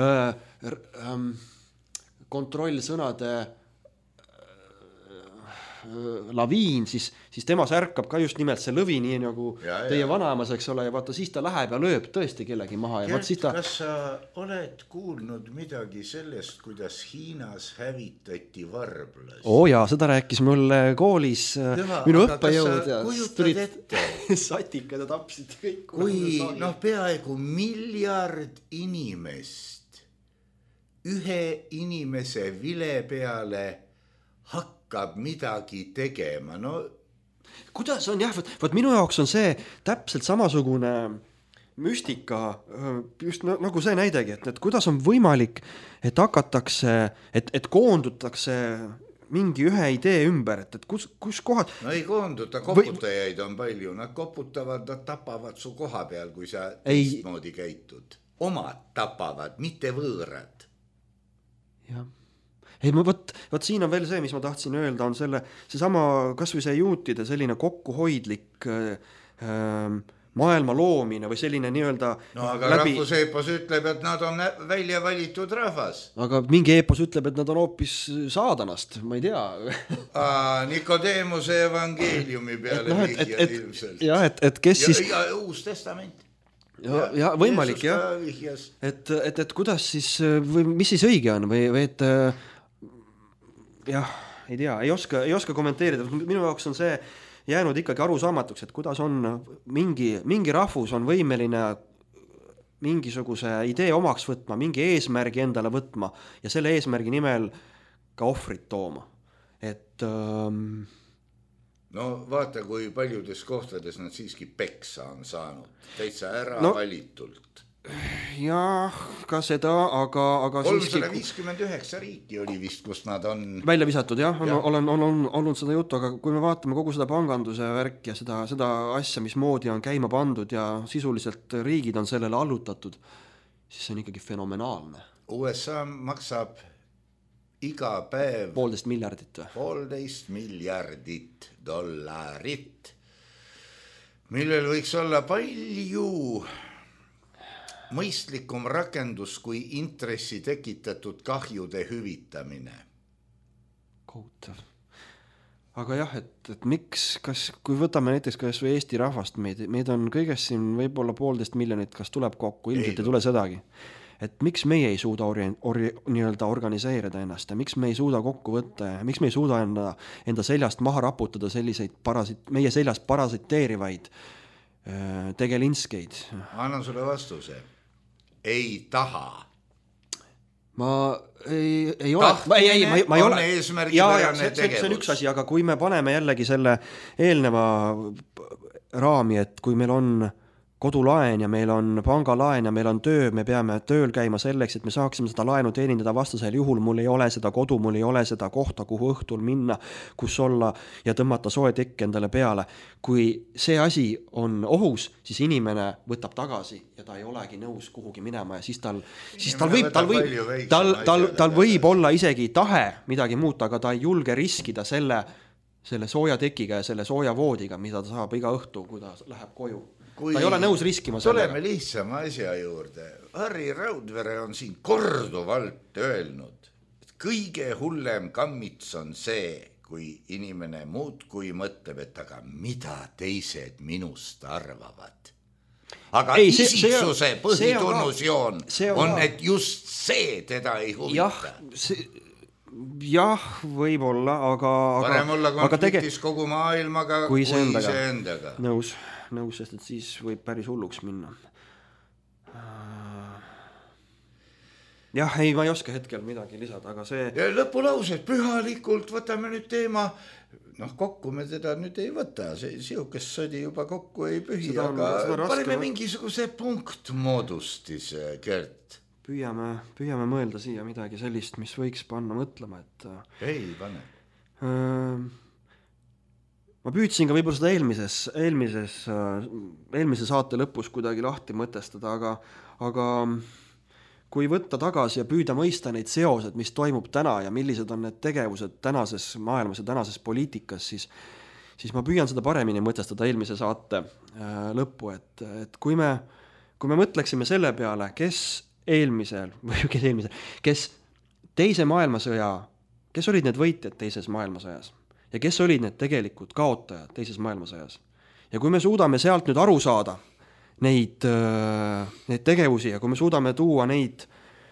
kontrollsõnade laviin, siis temas ärkab ka just nimelt see lõvi, nii nagu teie vanaemas, eks ole, ja vaata, siis ta läheb ja lööb tõesti kellegi maha. Ja Gert, kas sa oled kuulnud midagi sellest, kuidas Hiinas hävitati varblasi? Jaa, seda rääkis mulle koolis minu õppejõud ja tulid satikad ja tapsid kõik. Kui peaaegu 1 miljard inimest ühe inimese vile peale hakkab midagi tegema, kuidas on jah, võt minu jaoks on see täpselt samasugune müstika, just nagu see näidegi, et kuidas on võimalik, et hakatakse, et koondutakse mingi ühe idee ümber, et kus kohad... No ei koonduta, koputajaid on palju, nad koputavad, nad tapavad su koha peal, kui sa teistmoodi käitud. Omad tapavad, mitte võõrad. Jah. Ei, võt siin on veel see, mis ma tahtsin öelda, on seesama, kas või see juutide selline kokkuhoidlik maailma loomine või selline nii-öelda aga rahvuseepos ütleb, et nad on välja valitud rahvas. Aga mingi eepos ütleb, et nad on hoopis saadanast, ma ei tea. Nikodeemuse evangeeliumi peale vihjad ilmselt. Jah, et kes siis... Ja Uus Testament. Ja võimalik, jah. Et kuidas siis, või mis siis õige on, või et jah, ei tea, ei oska kommenteerida. Minu jaoks on see jäänud ikkagi arusaamatuks, et kuidas on mingi rahvus on võimeline mingisuguse idee omaks võtma, mingi eesmärgi endale võtma ja selle eesmärgi nimel ka ohvrit tooma. Et vaata, kui paljudes kohtades nad siiski peksa on saanud. Täitsa ära valitult. Jah, ka seda, aga 359 riiki oli vist, kus nad on välja visatud, jah, olen olnud seda juttu, aga kui me vaatame kogu seda panganduse värk ja seda asja, mis moodi on käima pandud ja sisuliselt riigid on sellele allutatud, siis see on ikkagi fenomenaalne. USA maksab iga päev 1,5 miljardit või? 1,5 miljardit dollarit, millel võiks olla palju mõistlikum rakendus kui intressi tekitatud kahjude hüvitamine. Kohutav. Aga jah, et miks, kui võtame näiteks kas või Eesti rahvast, meid on kõigest siin võib-olla 1,5 miljonit, kas tuleb kokku, ilmselt ei tule sedagi. Et miks meie ei suuda nii-öelda organiseerida ennast ja miks me ei suuda kokku võtta ja miks me ei suuda enda seljast maha raputada selliseid meie seljast parasiteerivaid tegelinskeid? Annan sulle vastuse. Ei taha. Ma ei ole. Ma ei ole. See on üks asi, aga kui me paneme jällegi selle eelneva raami, et kui meil on kodulaen ja meil on pangalaen ja meil on töö, me peame tööl käima selleks, et me saaksime seda laenu teenindada, vastasel juhul mul ei ole seda kodu, mul ei ole seda kohta, kuhu õhtul minna, kus olla ja tõmmata soe tekk endale peale. Kui see asi on ohus, siis inimene võtab tagasi ja ta ei olegi nõus kuhugi minema ja siis tal võib olla isegi tahe midagi muuta, aga ta ei julge riskida selle sooja tekiga ja selle sooja voodiga, mida ta saab iga õhtu, kui ta läheb koju. Ta ei ole nõus riskima sellega. Tuleme lihtsama asja juurde. Harri Raudvere on siin korduvalt öelnud, et kõige hullem kammits on see, kui inimene muudkui mõtleb, et aga mida teised minust arvavad. Aga isiksuse põhitunnusjoon on, et just see teda ei huvita. Jah, võib-olla, aga parem olla konfliktis kogu maailmaga kui see endaga. Nõus, sest et siis võib päris hulluks minna. Jah, ei, ma ei oska hetkel midagi lisada, aga see... Ja lõpulaused, pühalikult võtame nüüd teema, kokku me teda nüüd ei võta, siukest sõdi juba kokku ei pühi, aga paneme mingisuguse punktmoodustise, Gert. Püüame mõelda siia midagi sellist, mis võiks panna mõtlema, et... Ei, pane. Ma püüdsin ka võib-olla seda eelmise saate lõpus kuidagi lahti mõtestada, aga kui võtta tagasi ja püüda mõista neid seosed, mis toimub täna ja millised on need tegevused tänases maailmas ja tänases poliitikas, siis ma püüan seda paremini mõtestada eelmise saate lõppu, et kui me mõtleksime selle peale, kes teise maailmasõja, kes olid need võitjad teises maailmasõjas ja kes olid need tegelikult kaotajad teises maailmasõjas. Ja kui me suudame sealt nüüd aru saada neid tegevusi ja kui me suudame tuua neid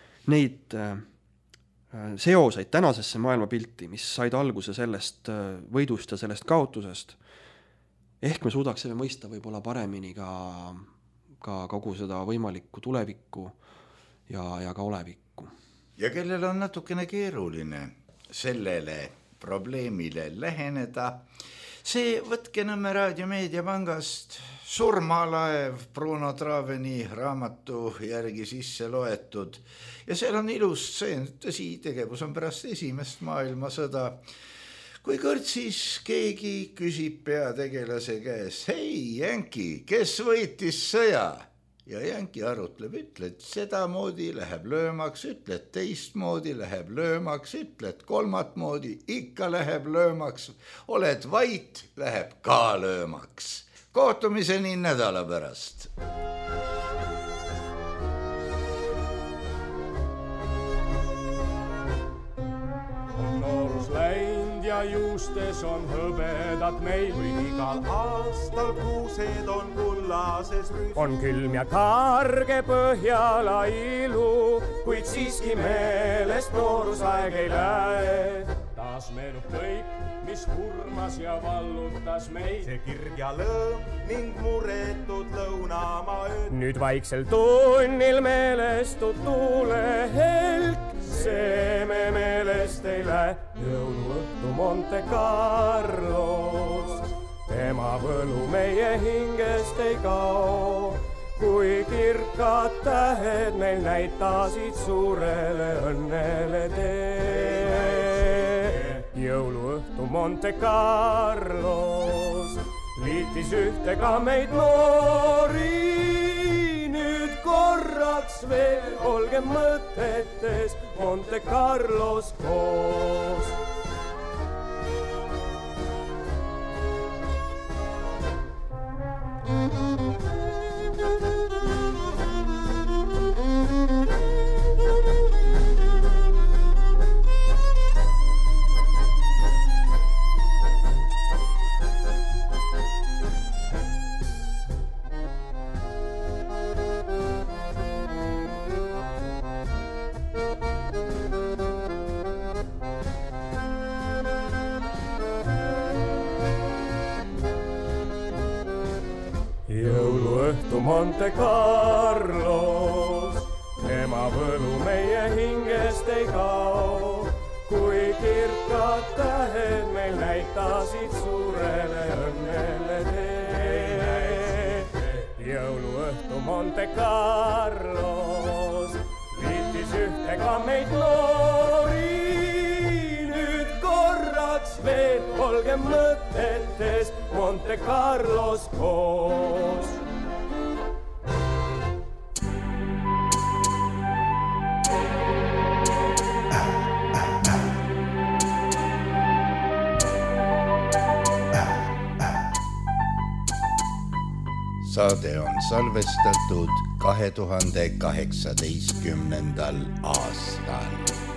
seoseid tänasesse maailmapilti, mis said alguse sellest võidust ja sellest kaotusest, ehk me suudaksime mõista võib-olla paremini ka kogu seda võimalikku tulevikku ja ka olevikku. Ja kellel on natukene keeruline sellele probleemile läheneda, see võtke Nõmme Raadio Meediapangast Surmalaev Bruno Traveni raamatu järgi sisse loetud ja seal on ilus stseen, tõsi, tegevus on pärast esimest maailmasõda, kui kõrtsis keegi küsib peategelase käes, hei Jänki, kes võitis sõja? Ja Jänki arutleb, ütled sedamoodi, läheb löömaks, ütled teistmoodi, läheb löömaks, ütled kolmat moodi, ikka läheb löömaks, oled vait, läheb ka löömaks. Kohtumiseni nädala pärast. On noorus läind ja juustes on hõbedad meil, kuid igal aastal kuused on kullases rüs. On külm ja karge Põhjala ilu, kuid siiski meelest noorusaeg ei lähe. Taas meenub kõik, mis hurmas ja vallutas meid. See kirg ja lõõm ning muretud lõunamaa ööd. Nüüd vaiksel tunnil meelestud tuulehelk, see me meelest ei lähe. Jõuluõhtu Monte Carlos, tema võlu meie hingest ei kao. Kui kirkad tähed meil näitasid suurele õnnele tee. Jõuluõhtu Monte Carlos liitis ühtega meid noori. Nüüd korraks veel olge mõtetes Monte Carlos koos. Jõuluõhtu Monte Carlos, tema võlu meie hingest ei kao. Kui kirkad tähed meil näitasid suurele õnnele tee. Jõuluõhtu Monte Carlos liitis ühtega meid noori. Nüüd korraks veel olge mõtetes Monte Carlos koos. Saade on salvestatud 2018. aastal.